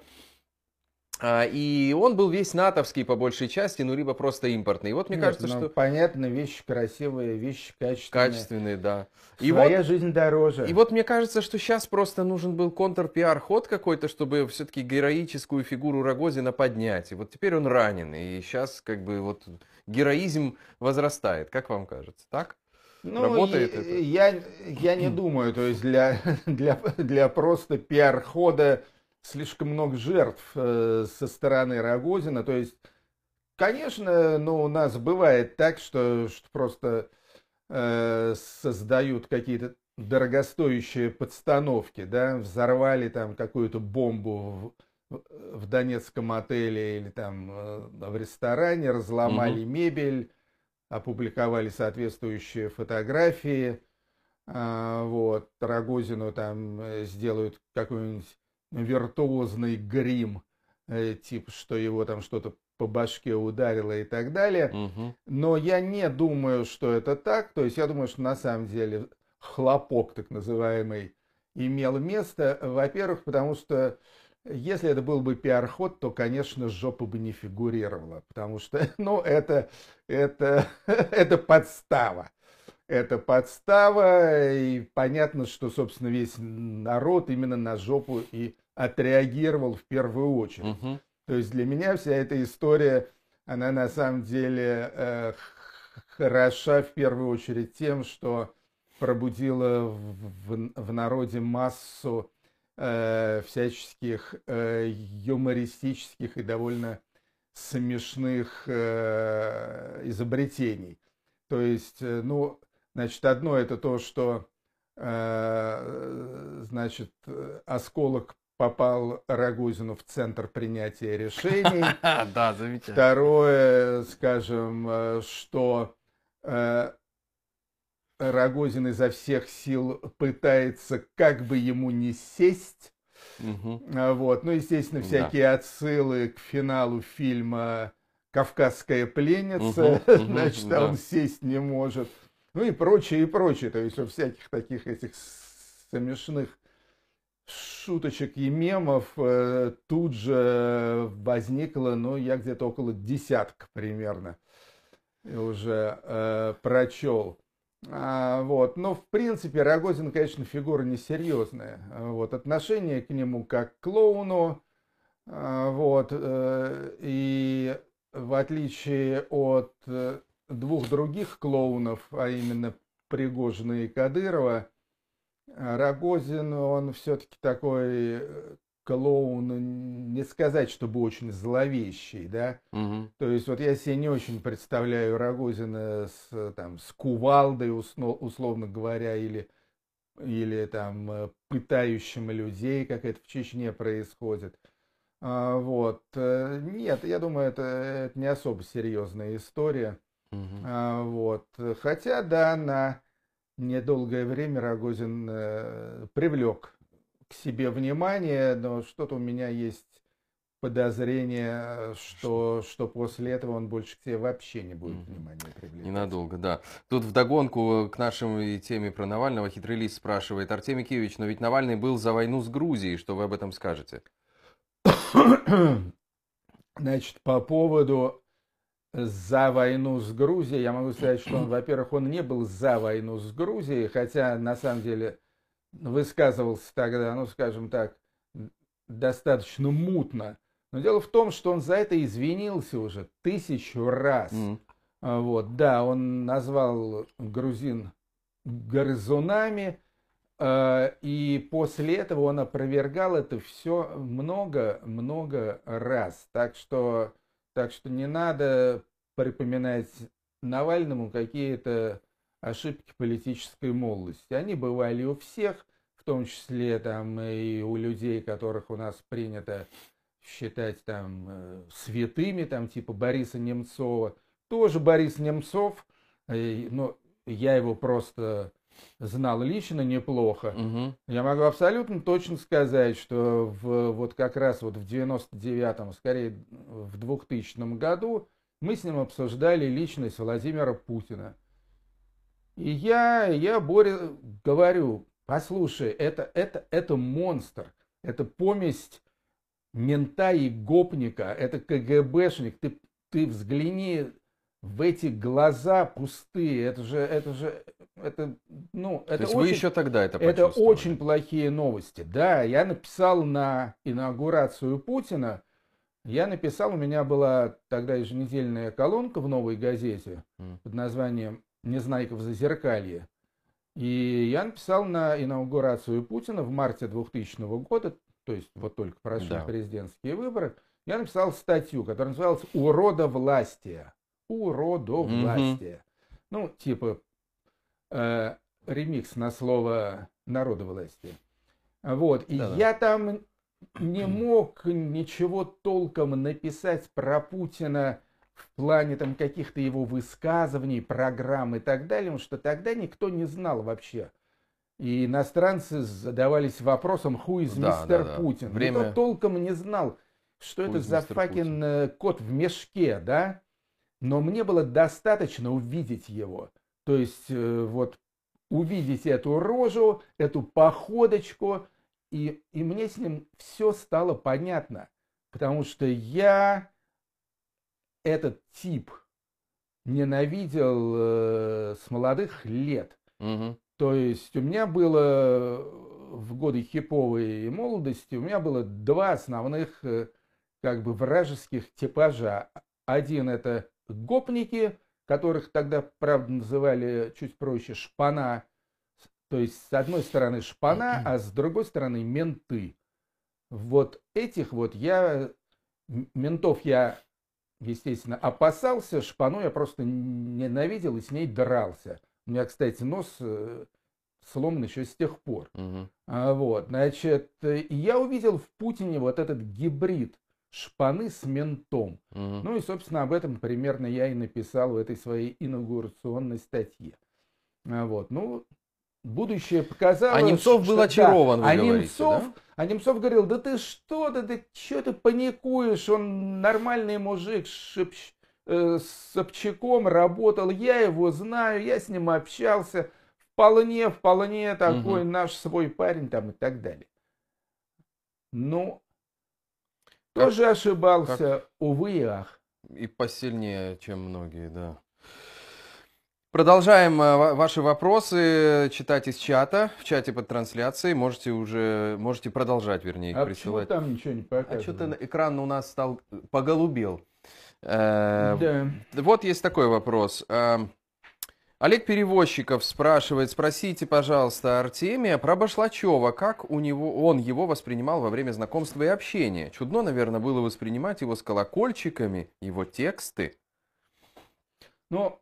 А, И он был весь натовский по большей части, ну либо просто импортный. И вот мне нет, кажется, ну что понятно, вещи красивые, вещи качественные. качественный, да. И Своя вот, жизнь и дороже. вот мне кажется, что сейчас просто нужен был контр-пиар-ход какой-то, чтобы все-таки героическую фигуру Рогозина поднять. И вот теперь он ранен. И сейчас как бы вот героизм возрастает. Как вам кажется? Так? Ну, Работает это? я, я не думаю, то есть для, для, для просто пиар-хода слишком много жертв э, со стороны Рогозина. То есть, конечно, ну, у нас бывает так, что, что просто э, создают какие-то дорогостоящие подстановки, да, взорвали там какую-то бомбу в, в донецком отеле или там э, в ресторане, Мгм. разломали мебель, опубликовали соответствующие фотографии, а, вот, Рогозину там э, сделают какой-нибудь виртуозный грим, э, типа, что его там что-то по башке ударило и так далее. Мгм. Но я не думаю, что это так. То есть я думаю, что на самом деле хлопок так называемый имел место. Во-первых, потому что если это был бы пиар-ход, то, конечно, жопа бы не фигурировала. Потому что, ну, это, это, это подстава. Это подстава, и понятно, что, собственно, весь народ именно на жопу и отреагировал в первую очередь. Мгм. То есть для меня вся эта история, она на самом деле э, хороша в первую очередь тем, что пробудила в, в- в народе массу э, всяческих э, юмористических и довольно смешных э, изобретений. То есть, э, ну, значит, одно это то, что, э, значит, э, осколок попал Рогозину в центр принятия решений. Да, замечательно. Второе, скажем, э, что э, Рогозин изо всех сил пытается как бы ему не сесть. Мгм. А, Вот. Ну, естественно, Да. всякие отсылы к финалу фильма «Кавказская пленница», Мгм, мгм, значит, а да. он сесть не может. Ну и прочее, и прочее. То есть у всяких таких этих смешных шуточек и мемов э, тут же возникло, ну, я где-то около десятка примерно уже э, прочел. А, вот. Но, в принципе, Рогозин, конечно, фигура несерьезная. А, Вот. Отношение к нему как к клоуну. а, Вот. э, И в отличие от э, двух других клоунов, а именно Пригожина и Кадырова, а Рогозин, он все-таки такой э, клоун, не сказать, чтобы очень зловещий, да. Мгм. То есть вот я себе не очень представляю Рогозина с, там, с кувалдой, усно- условно говоря, или, или там э, пытающим людей, как это в Чечне происходит. А, вот. э, Нет, я думаю, это, это не особо серьезная история. Мгм. А, вот. Хотя, да, на недолгое время Рогозин э, привлек к к себе внимание, но что-то у меня есть подозрение, что, что после этого он больше к себе вообще не будет внимания привлекать. Ненадолго, да. Тут вдогонку к нашей теме про Навального Хитрый Лис спрашивает: Артемий Киевич, но ведь Навальный был за войну с Грузией, что вы об этом скажете? Значит, по поводу за войну с Грузией, я могу сказать, что он, во-первых, он не был за войну с Грузией, хотя на самом деле высказывался тогда, ну, скажем так, достаточно мутно. Но дело в том, что он за это извинился уже тысячу раз. Mm. Вот, да, он назвал грузин грызунами, и после этого он опровергал это все много-много раз. Так что, так что не надо припоминать Навальному какие-то ошибки политической молодости. Они бывали у всех, в том числе там и у людей, которых у нас принято считать там святыми, там типа Бориса Немцова. Тоже Борис Немцов, но я его просто знал лично неплохо. Угу. Я могу абсолютно точно сказать, что в, вот как раз вот в девяносто девятом, скорее в двухтысячном году мы с ним обсуждали личность Владимира Путина. И я, я Боре говорю: послушай, это, это, это монстр, это помесь мента и гопника, это КГБшник, ты, ты взгляни в эти глаза пустые, это же, это же, это, ну, это То есть очень, вы еще тогда это это почувствовали? очень плохие новости. Да, я написал на инаугурацию Путина, я написал, у меня была тогда еженедельная колонка в «Новой газете» mm. под названием «Незнайка в зазеркалье». И я написал на инаугурацию Путина в марте двухтысячного года, то есть вот только прошли да. президентские выборы, я написал статью, которая называлась «Уродовластие». Уродовластие. Mm-hmm. Ну, типа э, ремикс на слово народовластие. Вот. И Да-да. я там не мог ничего толком написать про Путина в плане там каких-то его высказываний, программ и так далее, потому что тогда никто не знал вообще. И иностранцы задавались вопросом, who is да, мистер да, Путин? Да. Время... Никто толком не знал, что who это за факин Путин? Кот в мешке, да? Но мне было достаточно увидеть его. То есть вот увидеть эту рожу, эту походочку, и, и мне с ним все стало понятно. Потому что я этот тип ненавидел э, с молодых лет. Угу. То есть у меня было в годы хиповой молодости, у меня было два основных э, как бы вражеских типажа. Один это гопники, которых тогда, правда, называли чуть проще шпана. То есть с одной стороны шпана, а с другой стороны менты. Вот этих вот я, ментов я, естественно, опасался, шпану я просто ненавидел и с ней дрался. У меня, кстати, нос сломан еще с тех пор. Угу. А, вот, значит, я увидел в Путине вот этот гибрид шпаны с ментом. Угу. Ну и, собственно, об этом примерно я и написал в этой своей инаугурационной статье. А, вот, ну, будущее показало... А Немцов что, был очарован, да, вы а говорите, Немцов, да? А Немцов говорил: да ты что, да ты что ты паникуешь, он нормальный мужик, шепч, э, с Собчаком работал, я его знаю, я с ним общался, вполне, вполне такой угу. наш свой парень там и так далее. Ну, как, тоже ошибался, как... увы и ах. И посильнее, чем многие, да. Продолжаем ваши вопросы читать из чата, в чате под трансляцией. Можете уже, можете продолжать, вернее, их а присылать. А почему там ничего не показывает? А что-то экран у нас стал поголубел. Да. Вот есть такой вопрос. Олег Перевозчиков спрашивает: спросите, пожалуйста, Артемия про Башлачева, как у него, он его воспринимал во время знакомства и общения. Чудно, наверное, было воспринимать его с колокольчиками, его тексты. Ну,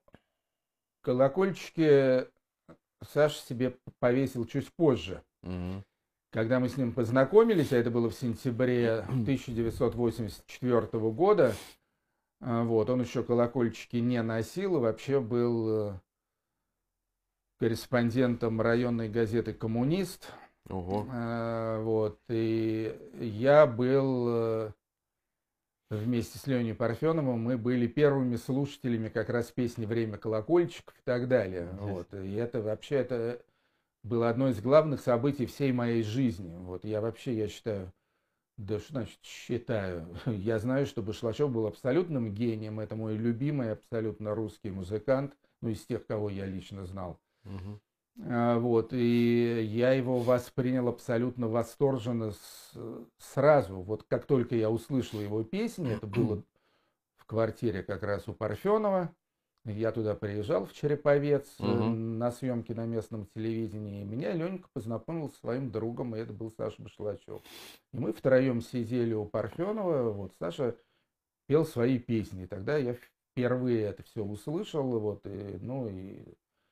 колокольчики Саша себе повесил чуть позже. Угу. Когда мы с ним познакомились, а это было в сентябре тысяча девятьсот восемьдесят четвёртого года, вот, он еще колокольчики не носил и вообще был корреспондентом районной газеты «Коммунист». Ого. А, вот, и я был э, вместе с Леней Парфеновым, мы были первыми слушателями как раз песни «Время колокольчиков» и так далее. Вот, и это вообще это было одно из главных событий всей моей жизни. Вот, я вообще, я считаю, да что значит считаю, я знаю, что Башлачев был абсолютным гением, это мой любимый абсолютно русский музыкант, ну, из тех, кого я лично знал. Мгм. А, Вот, и я его воспринял абсолютно восторженно с- сразу. Вот как только я услышал его песни, это было в квартире как раз у Парфенова. Я туда приезжал в Череповец э, Мгм. на съемки на местном телевидении. И меня Ленька познакомил с своим другом, и это был Саша Башлачев. И мы втроем сидели у Парфенова. Вот Саша пел свои песни. И тогда я впервые это все услышал. Вот, и, ну и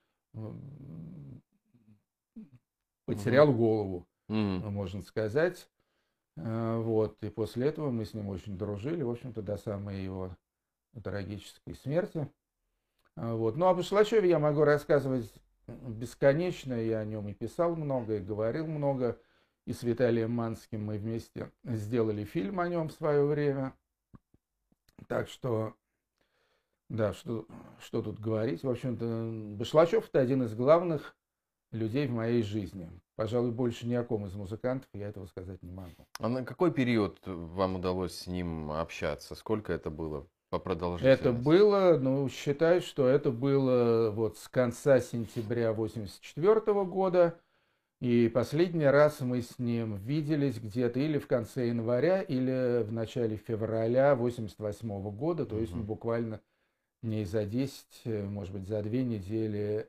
м, Мгм. потерял голову, Мгм. можно сказать. Э, Вот, и после этого мы с ним очень дружили, в общем-то, до самой его трагической смерти. А, Вот. Ну, об Башлачеве я могу рассказывать бесконечно, я о нем и писал много, и говорил много. И с Виталием Манским мы вместе сделали фильм о нем в свое время. Так что, да, что, что тут говорить. В общем-то, Башлачев — это один из главных людей в моей жизни. Пожалуй, больше ни о ком из музыкантов я этого сказать не могу. А на какой период вам удалось с ним общаться? Сколько это было по Это продолжительности? было, ну, считай, что это было вот с конца сентября восемьдесят четвёртого года. И последний раз мы с ним виделись где-то или в конце января, или в начале февраля восемьдесят восьмого года, то есть ну, Мгм. буквально дней за десять, э, может быть, за две недели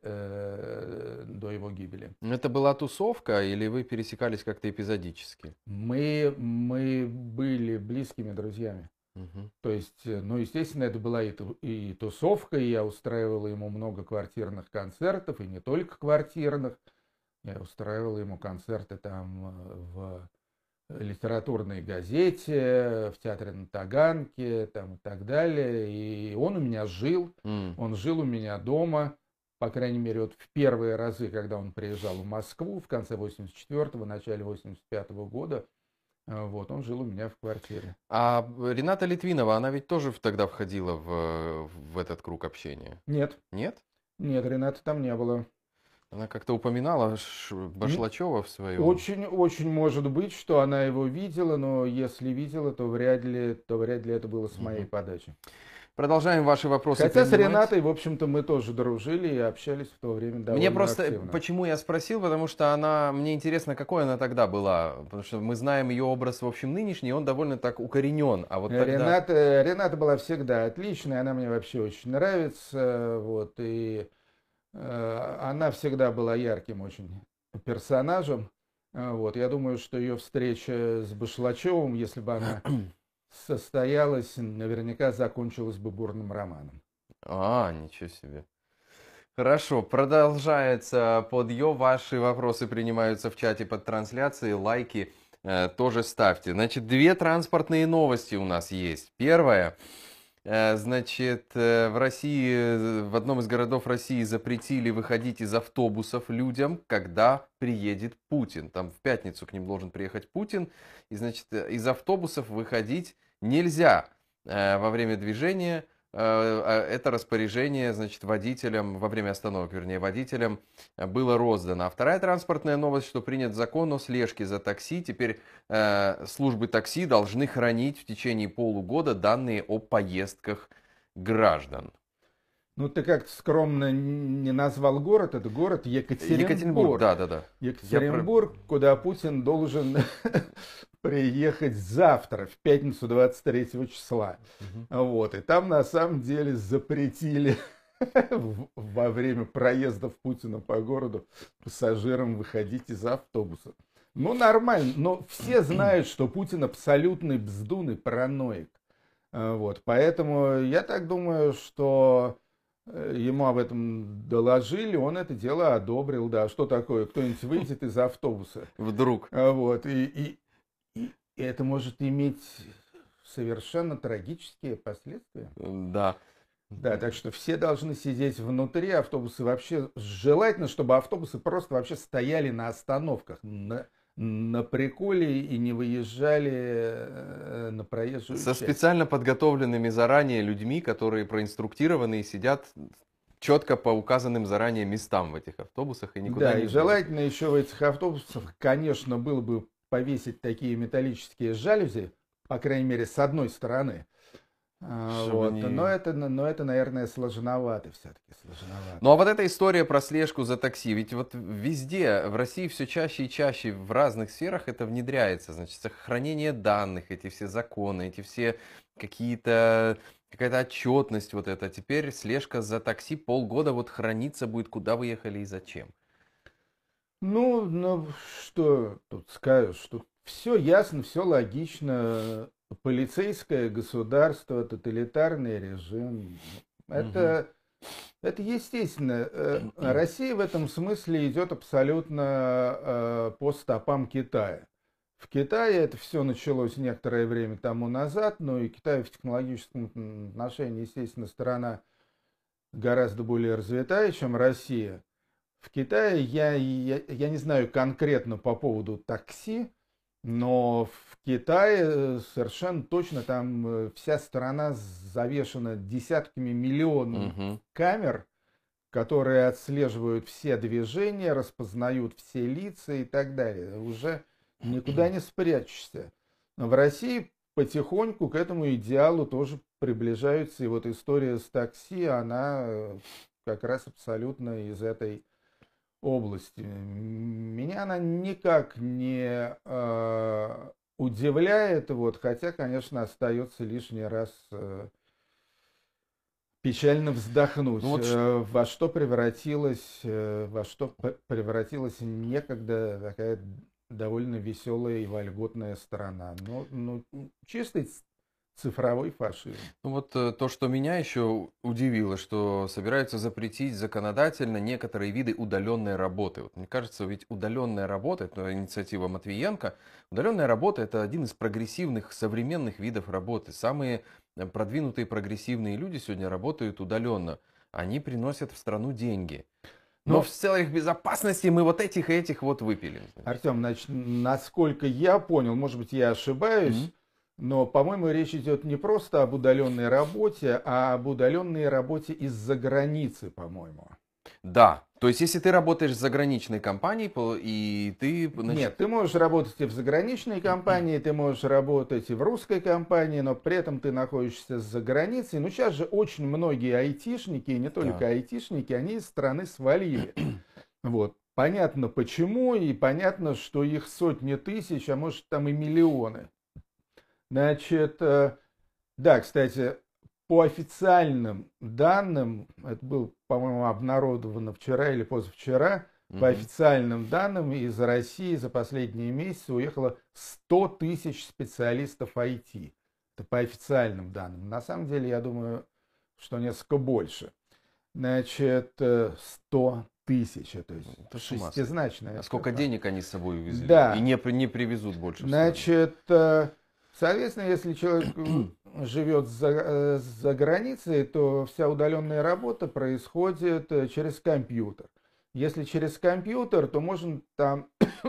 э, до его гибели. Это была тусовка или вы пересекались как-то эпизодически? Мы, мы были близкими друзьями. Мгм. То есть, э, ну, естественно, это была и, ту- и тусовка, и я устраивал ему много квартирных концертов, и не только квартирных. Я устраивал ему концерты там э, в литературной газете, в театре на Таганке там, и так далее. И он у меня жил, М. он жил у меня дома, по крайней мере, вот в первые разы, когда он приезжал в Москву в конце восемьдесят четвёртого, начале восемьдесят пятого года, э, вот, он жил у меня в квартире. А б- Рената Литвинова, она ведь тоже в- тогда входила в, в этот круг общения? Нет, Нет? нет, Рената там не было. Она как-то упоминала Ш- М, Башлачева в своем. Очень, очень может быть, что она его видела, но если видела, то вряд ли, то вряд ли это было с моей Мгм. подачи. Продолжаем ваши вопросы Хотя с принимать. Ренатой, в общем-то, мы тоже дружили и общались в то время Мне довольно просто, активно. почему я спросил, потому что она, мне интересно, какой она тогда была, потому что мы знаем ее образ, в общем, нынешний, он довольно так укоренен, а вот тогда... Рената, Рената была всегда отличная, она мне вообще очень нравится, вот, и э, она всегда была ярким очень персонажем, А, вот, я думаю, что ее встреча с Башлачевым, если бы она состоялась, наверняка закончилась бы бурным романом. А, ничего себе. Хорошо, продолжается подъем. Ваши вопросы принимаются в чате под трансляцией. Лайки э, тоже ставьте. Значит, две транспортные новости у нас есть. Первая. Э, Значит, э, в России, э, в одном из городов России запретили выходить из автобусов людям, когда приедет Путин. Там в пятницу к ним должен приехать Путин. И, значит, э, из автобусов выходить нельзя э, во время движения. Э, а Это распоряжение, значит, водителям, во время остановок, вернее, водителям э, было роздано. А вторая транспортная новость, что принят закон о слежке за такси. Теперь э, службы такси должны хранить в течение полугода данные о поездках граждан. Ну, ты как-то скромно не назвал город, это город Екатеринбург, Екатеринбург. да, да, да. Я про... Екатеринбург, куда Путин должен приехать завтра, в пятницу двадцать третьего числа. Мгм. Вот, и там на самом деле запретили в- во время проездов Путина по городу пассажирам выходить из автобуса. Ну, нормально, но все знают, что Путин абсолютный бздун и параноик. А, Вот, поэтому я так думаю, что э, ему об этом доложили, он это дело одобрил, да. Что такое? Кто-нибудь выйдет из автобуса. Вдруг. А, Вот, и, и, и это может иметь совершенно трагические последствия. Да. Да, так что все должны сидеть внутри автобуса. Вообще желательно, чтобы автобусы просто вообще стояли на остановках, на, на приколе и не выезжали э, на проезжую Со часть. специально подготовленными заранее людьми, которые проинструктированы и сидят четко по указанным заранее местам в этих автобусах и никуда Да, не и сдвинут. желательно еще в этих автобусах, конечно, было бы повесить такие металлические жалюзи, по крайней мере, с одной стороны. А, Чтобы Вот. не... Но это, но это, наверное, сложновато все-таки, сложновато. Ну а вот эта история про слежку за такси, ведь вот везде, в России все чаще и чаще в разных сферах это внедряется. Значит, сохранение данных, эти все законы, эти все какие-то, какая-то отчетность вот это. Теперь слежка за такси полгода вот хранится будет, куда вы ехали и зачем. Ну, ну, что тут скажешь? Тут все ясно, все логично. Полицейское государство, тоталитарный режим. Мгм. Это, это естественно. Э, Россия в этом смысле идет абсолютно э, по стопам Китая. В Китае это все началось некоторое время тому назад, но и Китай в технологическом отношении, естественно, страна гораздо более развитая, чем Россия. В Китае я, я, я не знаю конкретно по поводу такси, но в Китае э, совершенно точно там э, вся страна завешена десятками миллионами Мгм. камер, которые отслеживают все движения, распознают все лица и так далее. Уже никуда не спрячешься. Но в России потихоньку к этому идеалу тоже приближаются. И вот история с такси, она э, как раз абсолютно из этой области. Меня она никак не э, удивляет, вот, хотя, конечно, остается лишний раз э, печально вздохнуть, Ну вот ш- э, во что превратилась, э, во что п- превратилась некогда такая довольно веселая и вольготная страна. Ну, ну, чистый ц- цифровой фашизм. Ну вот э, то, что меня еще удивило, что собираются запретить законодательно некоторые виды удаленной работы. Вот мне кажется, ведь удаленная работа, это инициатива Матвиенко, удаленная работа это один из прогрессивных современных видов работы. Самые э, продвинутые прогрессивные люди сегодня работают удаленно. Они приносят в страну деньги. Но в Но, целях безопасности мы вот этих и этих вот выпилим. Значит. Артем, значит, насколько я понял, может быть, я ошибаюсь, Мгм. но, по-моему, речь идет не просто об удаленной работе, а об удаленной работе из-за границы, по-моему. Да, то есть если ты работаешь в заграничной компании по- и ты, значит, Нет, ты можешь работать и в заграничной компании, ты можешь работать и в русской компании, но при этом ты находишься за границей. Ну, сейчас же очень многие айтишники, и не да. только айтишники, они из страны свалили. Вот. Понятно почему, и понятно, что их сотни тысяч, а может там и миллионы. Значит, э, да, кстати, по официальным данным, это было, по-моему, обнародовано вчера или позавчера, по Мгм. официальным данным из России за последние месяцы уехало сто тысяч специалистов ай ти. Это по официальным данным. На самом деле, я думаю, что несколько больше. Значит, э, сто тысяч, то есть Это с ума сойти. шестизначная А сколько цифра. денег они с собой увезли? И Да, не, при- не привезут больше в страну. значит, э, соответственно, если человек э, живет за, э, за границей, то вся удаленная работа происходит э, через компьютер. Если через компьютер, то можно там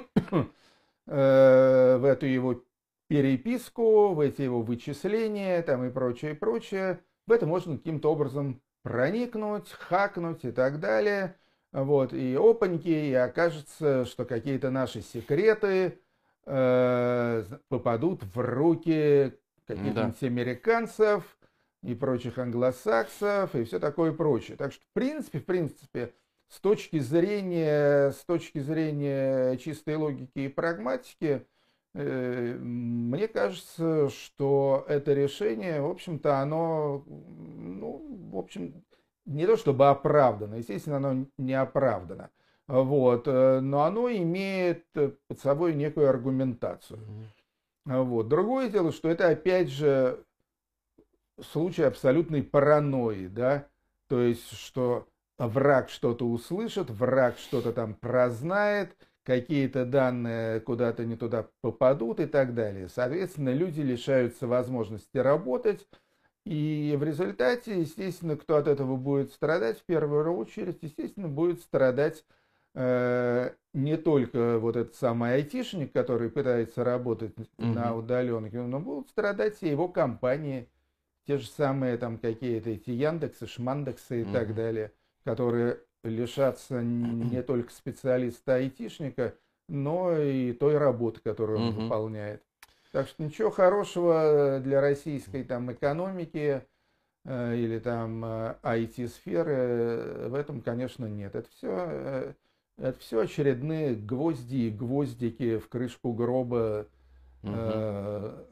э, в эту его переписку, в эти его вычисления там и прочее, и прочее, в это можно каким-то образом проникнуть, хакнуть и так далее. Вот, и опаньки, и окажется, что какие-то наши секреты э, попадут в руки Да. каких-нибудь американцев и прочих англосаксов и все такое прочее. Так что, в принципе, в принципе, с точки зрения, с точки зрения чистой логики и прагматики, э, мне кажется, что это решение, в общем-то, оно, ну, в общем, не то чтобы оправдано, естественно, оно не оправдано. Вот, э, но оно имеет э, под собой некую аргументацию. Мгм. Вот. Другое дело, что это опять же случай абсолютной паранойи, да, то есть, что враг что-то услышит, враг что-то там прознает, какие-то данные куда-то не туда попадут и так далее. Соответственно, люди лишаются возможности работать, И в результате, естественно, кто от этого будет страдать, в первую очередь, естественно, будет страдать э, не только вот этот самый айтишник, который пытается работать на Мгм. удаленке, но будут страдать и его компании, те же самые там какие-то эти Яндексы, Шмандексы и так Мгм. далее, которые лишатся не только специалиста-айтишника, но и той работы, которую он Мгм. выполняет. Так что ничего хорошего для российской там экономики э, или там э, ай ти-сферы э, в этом, конечно, нет. Это все, э, это все очередные гвозди и гвоздики в крышку гроба Мгм. э,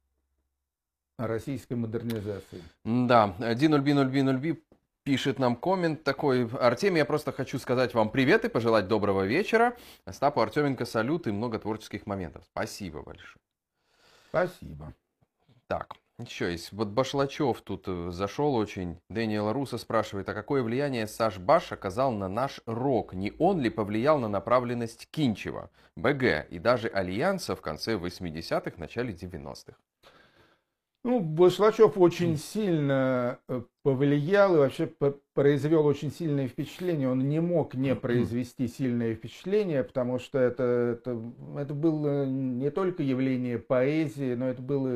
российской модернизации. Да, один ноль би ноль би ноль би пишет нам коммент такой. Артемий, я просто хочу сказать вам привет и пожелать доброго вечера. Остапу Артеменко салют и много творческих моментов. Спасибо большое. Спасибо. Так, еще есть. Вот Башлачев тут э, зашел очень. Дэниела Руса спрашивает, а какое влияние Саш Баш оказал на наш рок? Не он ли повлиял на направленность Кинчева, БГ и даже Альянса в конце восьмидесятых, начале девяностых? Ну, Башлачев очень сильно э, повлиял и вообще по- произвел очень сильное впечатление. Он не мог не произвести сильное впечатление, потому что это, это, это было не только явление поэзии, но это было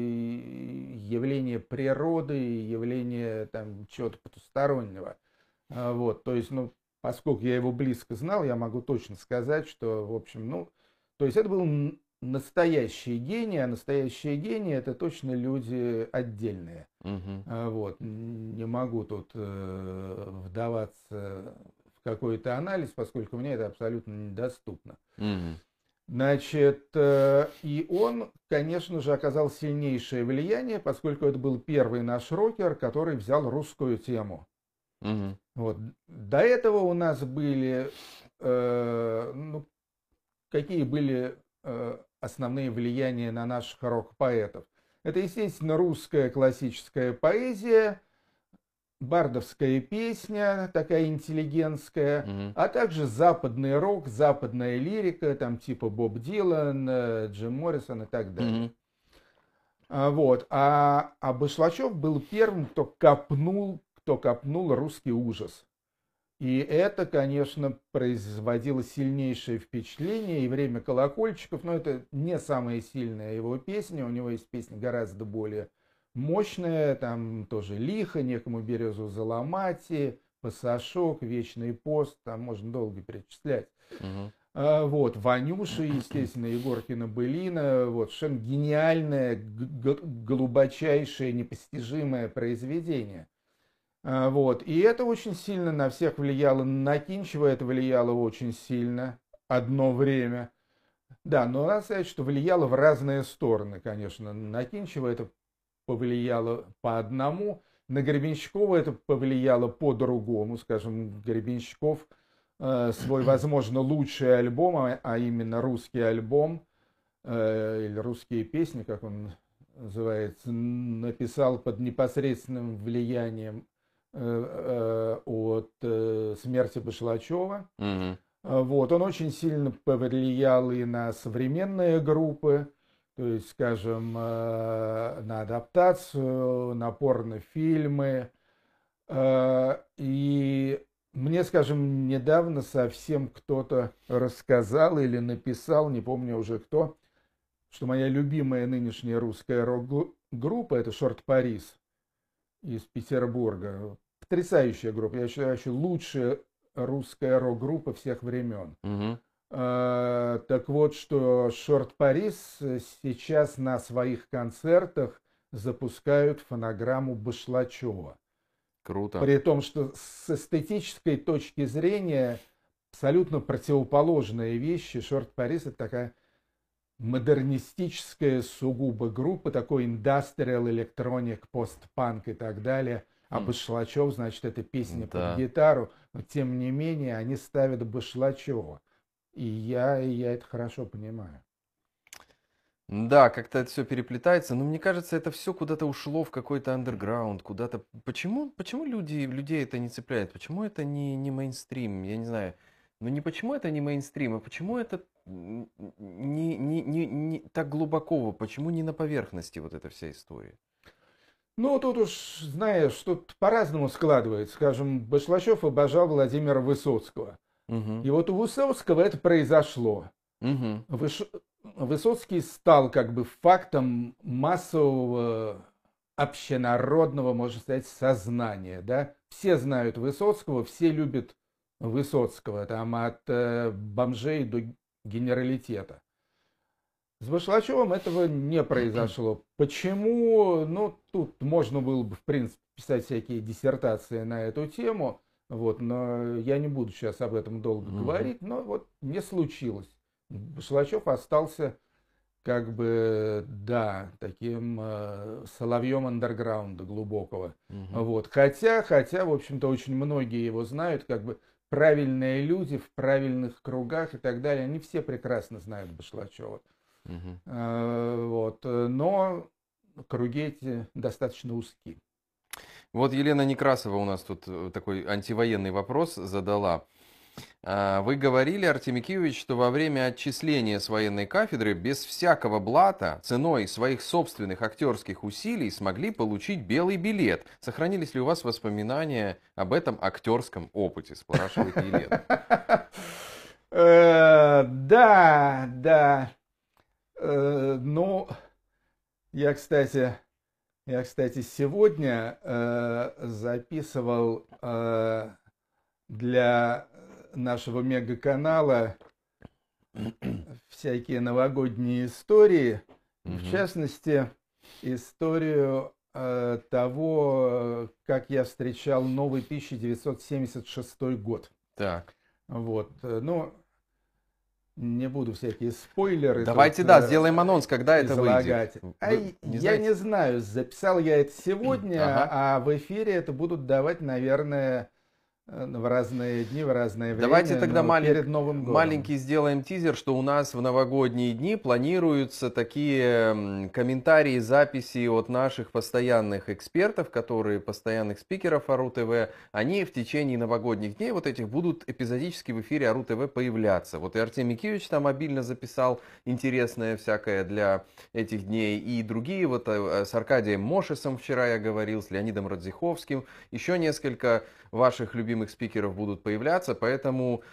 и явление природы, и явление там чего-то потустороннего. А, Вот, то есть, ну, поскольку я его близко знал, я могу точно сказать, что, в общем, ну, то есть это был н- настоящий гений, а настоящие гении это точно люди отдельные. Мгм. А, Вот, н- не могу тут э, вдаваться в какой-то анализ, поскольку мне это абсолютно недоступно. Мгм. Значит, э, и он, конечно же, оказал сильнейшее влияние, поскольку это был первый наш рокер, который взял русскую тему. Мгм. Вот. До этого у нас были, э, ну, какие были э, основные влияния на наших рок-поэтов. Это, естественно, русская классическая поэзия, бардовская песня, такая интеллигентская, Мгм. а также западный рок, западная лирика, там типа Боб Дилан, э, Джим Моррисон и так далее. Мгм. А, вот. А, а Башлачев был первым, кто копнул, кто копнул русский ужас. И это, конечно, производило сильнейшее впечатление. И «Время колокольчиков», но это не самая сильная его песня. У него есть песня гораздо более мощная. Там тоже «Лихо», «Некому березу заломать», «Пасашок», «Вечный пост». Там можно долго перечислять. Мгм. А, Вот, Ванюша, естественно, Егоркина Былина. Вот, совершенно гениальное, г- г- глубочайшее, непостижимое произведение. А, Вот. И это очень сильно на всех влияло. На Кинчева это влияло очень сильно одно время. Да, но надо сказать, что влияло в разные стороны, конечно. На Кинчева это повлияло по одному, на Гребенщикова это повлияло по-другому. Скажем, Гребенщиков э, свой, возможно, лучший альбом, а, а именно русский альбом, э, или русские песни, как он называется, написал под непосредственным влиянием э, э, от э, смерти Башлачева. Мгм. А, Вот, он очень сильно повлиял и на современные группы, то есть, скажем, э, на адаптацию, на порнофильмы. Э, И мне, скажем, недавно совсем кто-то рассказал или написал, не помню уже кто, что моя любимая нынешняя русская рок-группа — это Шорт Парис из Петербурга. Потрясающая группа. Я считаю, еще лучшая русская рок-группа всех времен. Мгм. А, Так вот, что Шорт Парис сейчас на своих концертах запускают фонограмму Башлачева. Круто. При том, что с эстетической точки зрения абсолютно противоположные вещи. Шорт Парис — это такая модернистическая сугубо группа, такой индастриал, электроник, постпанк и так далее. А М. Башлачев, значит, это песня под Да. гитару, но тем не менее они ставят Башлачева. И я, и я это хорошо понимаю. Да, как-то это все переплетается, но мне кажется, это все куда-то ушло в какой-то андерграунд, куда-то. Почему, почему люди, людей это не цепляет? Почему это не, не мейнстрим? Я не знаю. Ну не почему это не мейнстрим, а почему это м, не, не, не, не так глубоко, почему не на поверхности вот эта вся история? Ну, тут уж, знаешь, тут по-разному складывается. Скажем, Башлачев обожал Владимира Высоцкого. Угу. И вот у Высоцкого это произошло. Угу. Выш... Высоцкий стал как бы фактом массового, общенародного, можно сказать, сознания. Да? Все знают Высоцкого, все любят Высоцкого, там от э, бомжей до генералитета. С Башлачевым этого не произошло. Почему? Ну, тут можно было бы, в принципе, писать всякие диссертации на эту тему, вот, но я не буду сейчас об этом долго Угу. говорить, но вот не случилось. Башлачев остался, как бы, да, таким э, соловьем андерграунда глубокого. Угу. Вот. Хотя, хотя, в общем-то, очень многие его знают, как бы правильные люди в правильных кругах и так далее, они все прекрасно знают Башлачева. Угу. Э, вот. Но круги эти достаточно узки. Вот Елена Некрасова у нас тут э, такой антивоенный вопрос задала. А, Вы говорили, Артемий Киевич, что во время отчисления с военной кафедры без всякого блата ценой своих собственных актерских усилий смогли получить белый билет. Сохранились ли у вас воспоминания об этом актерском опыте, спрашивает Елена. Э, Да, да. Э, Ну, я, кстати, я, кстати, сегодня э, записывал э, для нашего мегаканала всякие новогодние истории, в Мгм. частности, историю э, того, как я встречал новый тысяча девятьсот семьдесят шестой год. Так. Вот, э, ну, не буду всякие спойлеры Давайте, тут, да, э, сделаем анонс, когда это излагать. выйдет. А Вы не я знаете? не знаю, записал я это сегодня, Ага. а в эфире это будут давать, наверное, э, в разные дни, в разное время, Давайте тогда но малень- перед Новым годом. маленький сделаем тизер, что у нас в новогодние дни планируются такие м, комментарии, записи от наших постоянных экспертов, которые постоянных спикеров АРУ ТВ. Они в течение новогодних дней вот этих будут эпизодически в эфире АРУ ТВ появляться. Вот и Артемий Киевич там обильно записал интересное всякое для этих дней. И другие, вот э, с Аркадием Мошесом вчера я говорил, с Леонидом Радзиховским. Еще несколько ваших любимых спикеров будут появляться, поэтому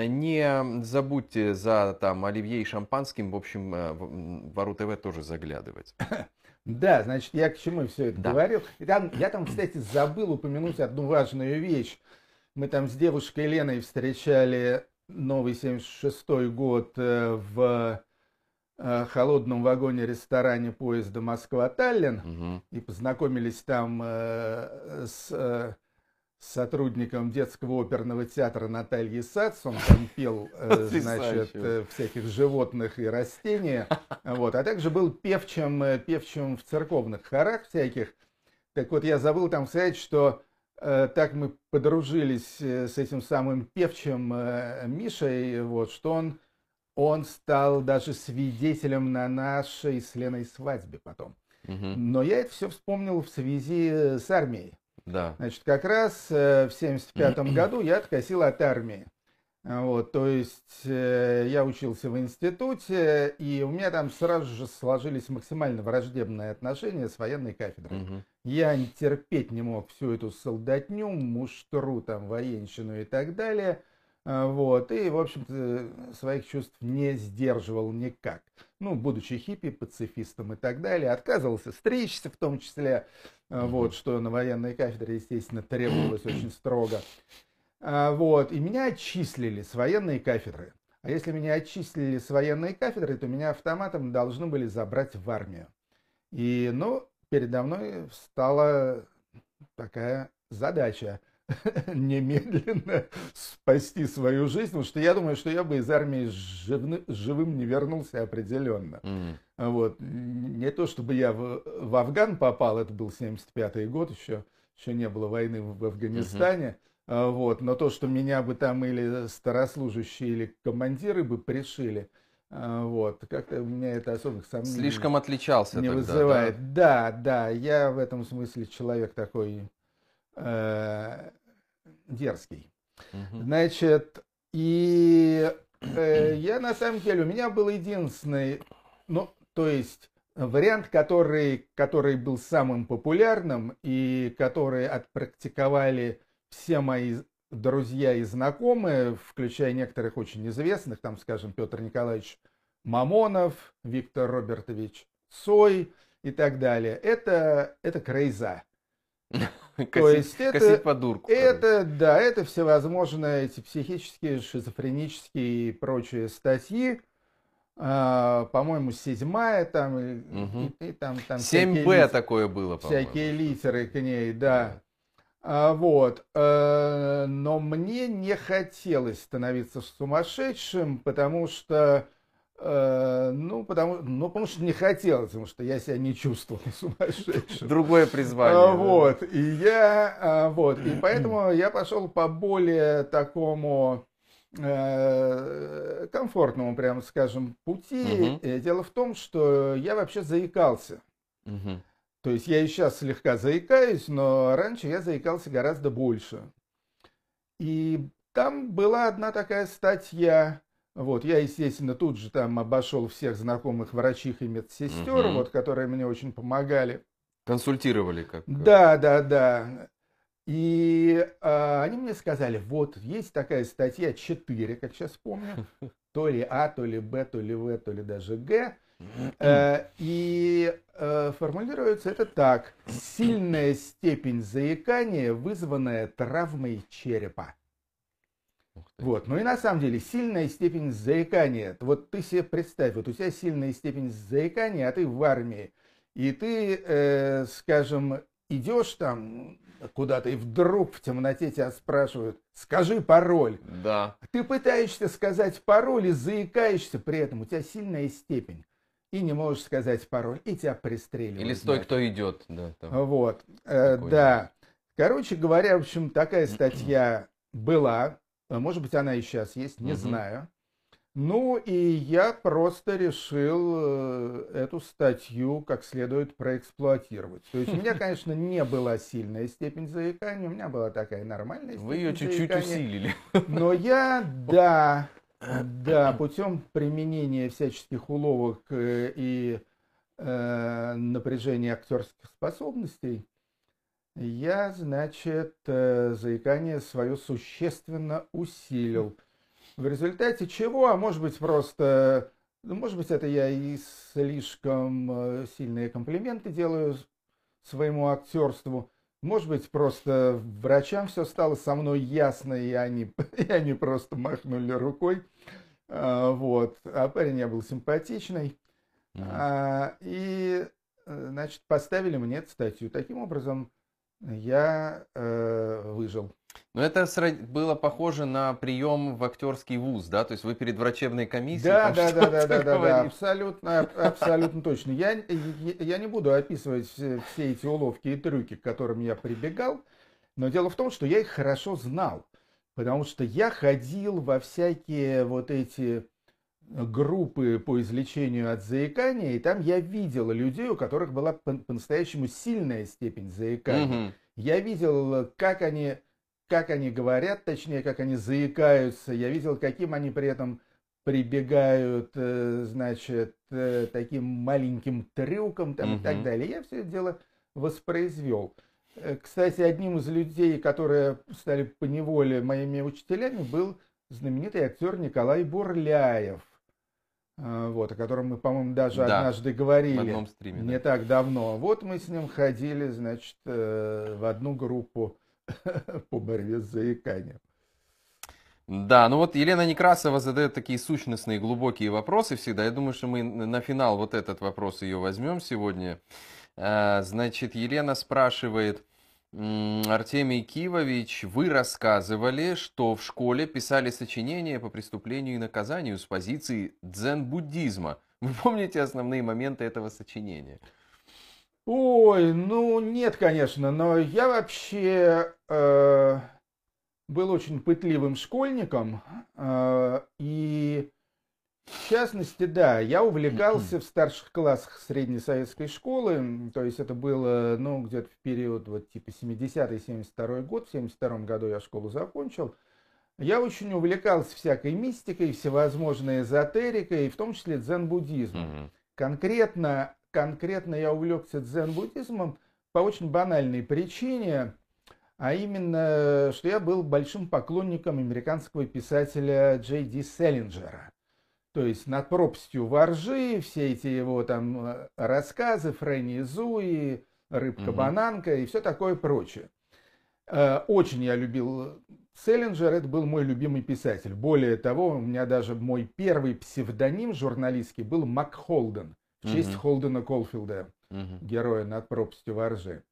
не забудьте за там оливье и шампанским, в общем, э, в в АРУ ТВ тоже заглядывать. Да, значит, я к чему все это Да. говорил. И там, я там, кстати, забыл упомянуть одну важную вещь. Мы там с девушкой Леной встречали новый семьдесят шестой год э, в э, холодном вагоне-ресторане поезда Москва-Таллин Мгм. и познакомились там э, с э, сотрудником детского оперного театра Натальей Сац. Он там пел, э, значит, Потрясающе. э, всяких животных и растения. Вот. А также был певчим, э, певчим в церковных хорах всяких. Так вот, я забыл там сказать, что э, так мы подружились э, с этим самым певчим э, Мишей, вот, что он, он стал даже свидетелем на нашей с Леной свадьбе потом. Мгм. Но я это все вспомнил в связи с армией. Да. Значит, как раз э, в семьдесят пятом году я откосил от армии. А, Вот, то есть э, я учился в институте, и у меня там сразу же сложились максимально враждебные отношения с военной кафедрой. Мгм. Я не- терпеть не мог всю эту солдатню, муштру, там, военщину и так далее. А, Вот, и, в общем-то, своих чувств не сдерживал никак. Ну, будучи хиппи, пацифистом и так далее, отказывался стричься в том числе, а, вот, Мгм. что на военной кафедре, естественно, требовалось очень строго. А, Вот, и меня отчислили с военной кафедры. А если меня отчислили с военной кафедры, то меня автоматом должны были забрать в армию. И, ну, передо мной встала такая задача немедленно спасти свою жизнь, потому что я думаю, что я бы из армии живны- живым не вернулся определенно. Мгм. Вот. Не то, чтобы я в, в Афган попал, это был семьдесят пятый год, еще, еще не было войны в, в Афганистане. А, Вот. Но то, что меня бы там или старослужащие, или командиры бы пришили, а, вот, как-то у меня это особых сомнений Слишком отличался не тогда, вызывает. Да, да, я в этом смысле человек такой э, дерзкий. да? Мгм. Значит, и э, я на самом деле, у меня был единственный, ну, то есть вариант, который, который был самым популярным и который отпрактиковали все мои друзья и знакомые, включая некоторых очень известных, там, скажем, Петр Николаевич Мамонов, Виктор Робертович Цой и так далее, это, это крейза. То есть это, это, да, это всевозможные эти психические, шизофренические и прочие статьи. А, по-моему, седьмая там, угу. и, и там, там семь бэ такое было, по-моему. Всякие литеры к ней, да. А, вот. А, но мне не хотелось становиться сумасшедшим, потому что Ну потому, ну, потому что не хотелось, потому что я себя не чувствовал сумасшедшим. Другое призвание. Вот, да? и я, вот, и поэтому я пошел по более такому э, комфортному, прямо скажем, пути. Угу. Дело в том, что я вообще заикался. Угу. То есть я и сейчас слегка заикаюсь, но раньше я заикался гораздо больше. И там была одна такая статья. Вот, я, естественно, тут же там обошел всех знакомых врачих и медсестер, угу. вот, которые мне очень помогали. Консультировали как? Да, да, да. И а, они мне сказали, вот, есть такая статья четыре, как сейчас помню, то ли А, то ли Б, то ли В, то ли даже Г. А, и а, формулируется это так. Сильная степень заикания, вызванная травмой черепа. Вот. Ну и на самом деле сильная степень заикания. Вот ты себе представь, вот у тебя сильная степень заикания, а ты в армии. И ты, э, скажем, идешь там куда-то, и вдруг в темноте тебя спрашивают, скажи пароль. Да. Ты пытаешься сказать пароль и заикаешься при этом. У тебя сильная степень. И не можешь сказать пароль, и тебя пристреливают. Или стой, да. Кто идет. Да, там. Вот. Э, да. Короче говоря, в общем, такая статья была. Может быть, она и сейчас есть, не угу. знаю. Ну, и я просто решил эту статью как следует проэксплуатировать. То есть у меня, конечно, не была сильная степень заикания, у меня была такая нормальная степень. Вы ее чуть-чуть усилили. Но я, да, да, путем применения всяческих уловок и э, напряжения актерских способностей, я, значит, заикание свое существенно усилил. В результате чего, а может быть просто, ну, может быть это я и слишком сильные комплименты делаю своему актерству, может быть просто врачам все стало со мной ясно, и они, и они просто махнули рукой. Вот. А парень я был симпатичный. Mm-hmm. а, и, значит, поставили мне эту статью. Таким образом, я э, выжил. Но это было похоже на прием в актерский вуз, да? То есть вы перед врачебной комиссией. Да, да, да, да, да, да, да, абсолютно, абсолютно точно. Я, я не буду описывать все, все эти уловки и трюки, к которым я прибегал, но дело в том, что я их хорошо знал, потому что я ходил во всякие вот эти группы по излечению от заикания, и там я видел людей, у которых была по-настоящему сильная степень заикания. Угу. Я видел, как они, как они говорят, точнее, как они заикаются. Я видел, каким они при этом прибегают, значит, таким маленьким трюкам там, угу. и так далее. Я все это дело воспроизвел. Кстати, одним из людей, которые стали поневоле моими учителями, был знаменитый актер Николай Бурляев. Вот, о котором мы, по-моему, даже да, однажды говорили, в одном стриме, не да. так давно. Вот мы с ним ходили, значит, в одну группу по борьбе с заиканием. Да, ну вот Елена Некрасова задает такие сущностные, глубокие вопросы всегда. Я думаю, что мы на финал вот этот вопрос ее возьмем сегодня. Значит, Елена спрашивает: Артемий Кивович, вы рассказывали, что в школе писали сочинения по преступлению и наказанию с позиции дзен-буддизма. Вы помните основные моменты этого сочинения? Ой, ну нет, конечно, но я вообще э, был очень пытливым школьником, э, и в частности, да, я увлекался в старших классах среднесоветской школы, то есть это было, ну, где-то в период, вот, типа, семидесятый семьдесят второй год, в семьдесят втором году я школу закончил. Я очень увлекался всякой мистикой, всевозможной эзотерикой, в том числе дзен-буддизмом. Mm-hmm. Конкретно конкретно я увлекся дзен-буддизмом по очень банальной причине, а именно, что я был большим поклонником американского писателя Джей Ди Селлинджера. То есть «Над пропастью воржи», все эти его там рассказы, Фрэнни Зуи, «Рыбка-бананка» и все такое прочее. Очень я любил Селлинджер, это был мой любимый писатель. Более того, у меня даже мой первый псевдоним журналистский был Мак Холден, в честь uh-huh. Холдена Колфилда, uh-huh. героя «Над пропастью воржи».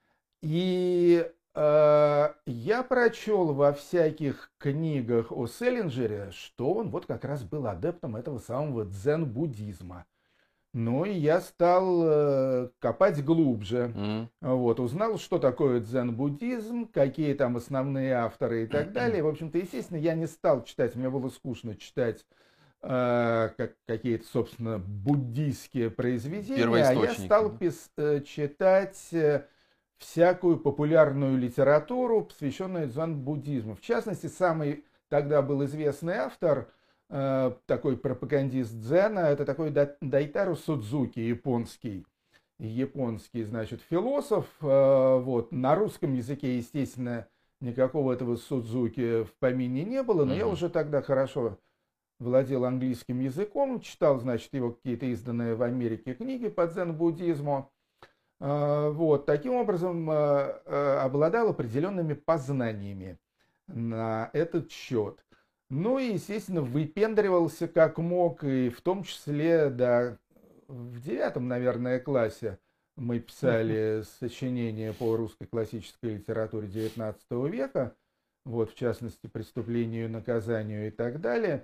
И э, я прочел во всяких книгах о Селлинджере, что он вот как раз был адептом этого самого дзен-буддизма. Ну и я стал э, копать глубже. Mm. Вот, узнал, что такое дзен-буддизм, какие там основные авторы и так далее. В общем-то, естественно, я не стал читать, мне было скучно читать э, как, какие-то, собственно, буддийские произведения, а я стал пис, э, читать э, всякую популярную литературу, посвященную дзен-буддизму. В частности, самый тогда был известный автор, такой пропагандист дзена, это такой Дайтару Судзуки, японский, японский, значит, философ. Вот. На русском языке, естественно, никакого этого Судзуки в помине не было, но mm-hmm. я уже тогда хорошо владел английским языком, читал, значит, его какие-то изданные в Америке книги по дзен-буддизму. Вот. Таким образом, обладал определенными познаниями на этот счет. Ну и, естественно, выпендривался как мог, и в том числе, да, в девятом, наверное, классе мы писали сочинения по русской классической литературе девятнадцатого века, вот, в частности, «Преступлению и наказанию» и так далее.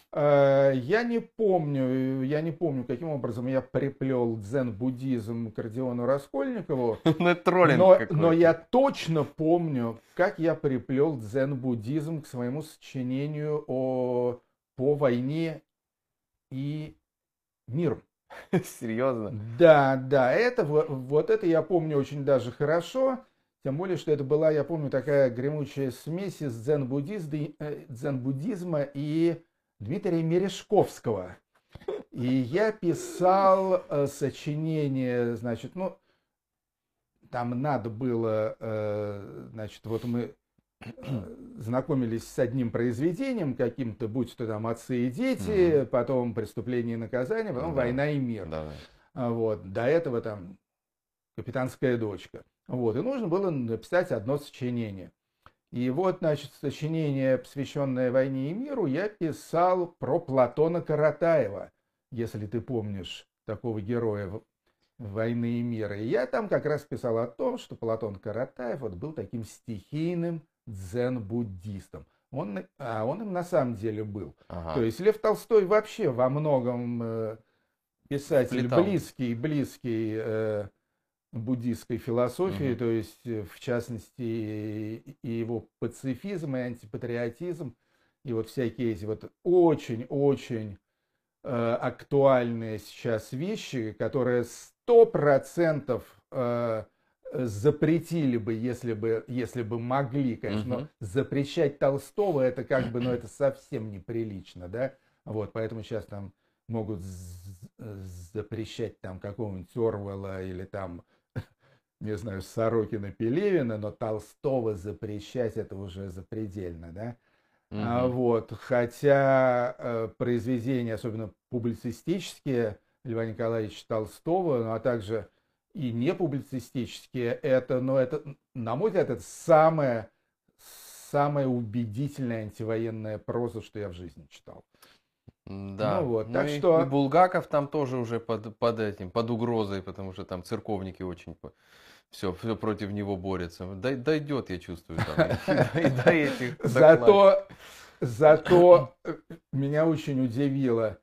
Я не помню, я не помню, каким образом я приплел дзен-буддизм к Родиону Раскольникову, но, но я точно помню, как я приплел дзен-буддизм к своему сочинению о, по войне и миру. Серьезно? Да, да, это, вот это я помню очень даже хорошо, тем более, что это была, я помню, такая гремучая смесь из дзен-буддизма и Дмитрия Мережковского. И я писал э, сочинение, значит, ну, там надо было, э, значит, вот мы э, знакомились с одним произведением каким-то, будь то там «Отцы и дети», mm-hmm. потом «Преступление и наказание», потом mm-hmm. «Война и мир». Mm-hmm. Вот, до этого там «Капитанская дочка». Вот, и нужно было написать одно сочинение. И вот, значит, сочинение, посвященное «Войне и миру», я писал про Платона Каратаева, если ты помнишь такого героя «Войны и мира». И я там как раз писал о том, что Платон Каратаев вот был таким стихийным дзен-буддистом. Он, а он им на самом деле был. Ага. То есть Лев Толстой вообще во многом э, писатель Сплетал. близкий, близкий э, буддистской философии, угу. то есть, в частности, и его пацифизм, и антипатриотизм, и вот всякие эти вот очень-очень э, актуальные сейчас вещи, которые сто процентов э, запретили бы, если бы, если бы могли, конечно, угу. но запрещать Толстого, это как бы, ну, это совсем неприлично, да, вот, поэтому сейчас там могут запрещать там какого-нибудь Орвелла или там, не знаю, Сорокина, Пелевина, но Толстого запрещать это уже запредельно, да. Mm-hmm. А, вот, хотя э, произведения, особенно публицистические Льва Николаевича Толстого, ну, а также и не публицистические, это, ну, это, на мой взгляд, это самая, самая убедительная антивоенная проза, что я в жизни читал. Да, ну, вот, ну так и, что... и Булгаков там тоже уже под, под этим, под угрозой, потому что там церковники очень все, все против него борются. Дойдет, я чувствую, там, и до этих. Зато, зато меня очень удивило,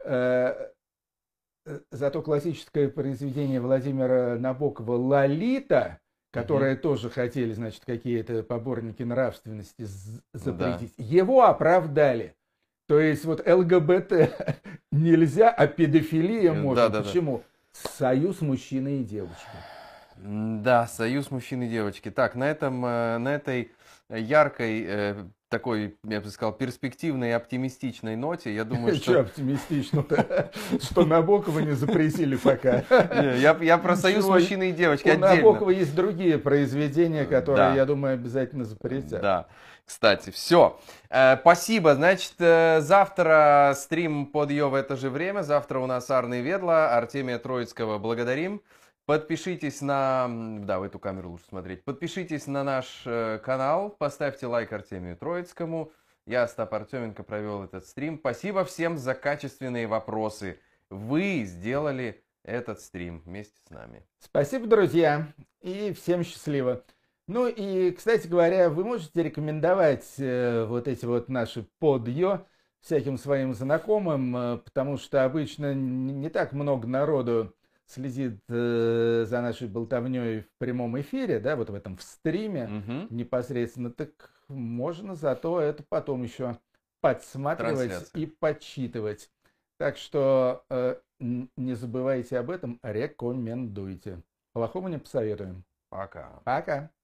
зато классическое произведение Владимира Набокова «Лолита», которые угу. тоже хотели, значит, какие-то поборники нравственности запретить, да. его оправдали. То есть вот ЛГБТ нельзя, а педофилия можно. Да, да, Почему? Да. Союз мужчины и девушки. Да, союз мужчин и девочки. Так, на этом, э, на этой яркой, э, такой, я бы сказал, перспективной и оптимистичной ноте, я думаю, Че что... оптимистично-то? Что Набокова не запретили пока. Не, Я, я про союз Ничего, мужчины и девочки у отдельно. Набокова есть другие произведения, которые, Да. я думаю, обязательно запретят. Да, кстати, все. Спасибо. Значит, э, завтра стрим под Йо в это же время. Завтра у нас Арный Ведла, Артемия Троицкого благодарим. Подпишитесь на... м, Да, в эту камеру лучше смотреть. Подпишитесь на наш э, канал, поставьте лайк Артемию Троицкому. Я, Остап Артеменко, провел этот стрим. Спасибо всем за качественные вопросы. Вы сделали этот стрим вместе с нами. Спасибо, друзья, и всем счастливо. Ну и, кстати говоря, вы можете рекомендовать э, вот эти вот наши подъё всяким своим знакомым, э, потому что обычно н- не так много народу следит э, за нашей болтовней в прямом эфире, да, вот в этом в стриме Мгм. непосредственно, так можно зато это потом еще подсматривать Трансляция. и подсчитывать. Так что э, н- не забывайте об этом, рекомендуйте. Плохого не посоветуем. Пока. Пока.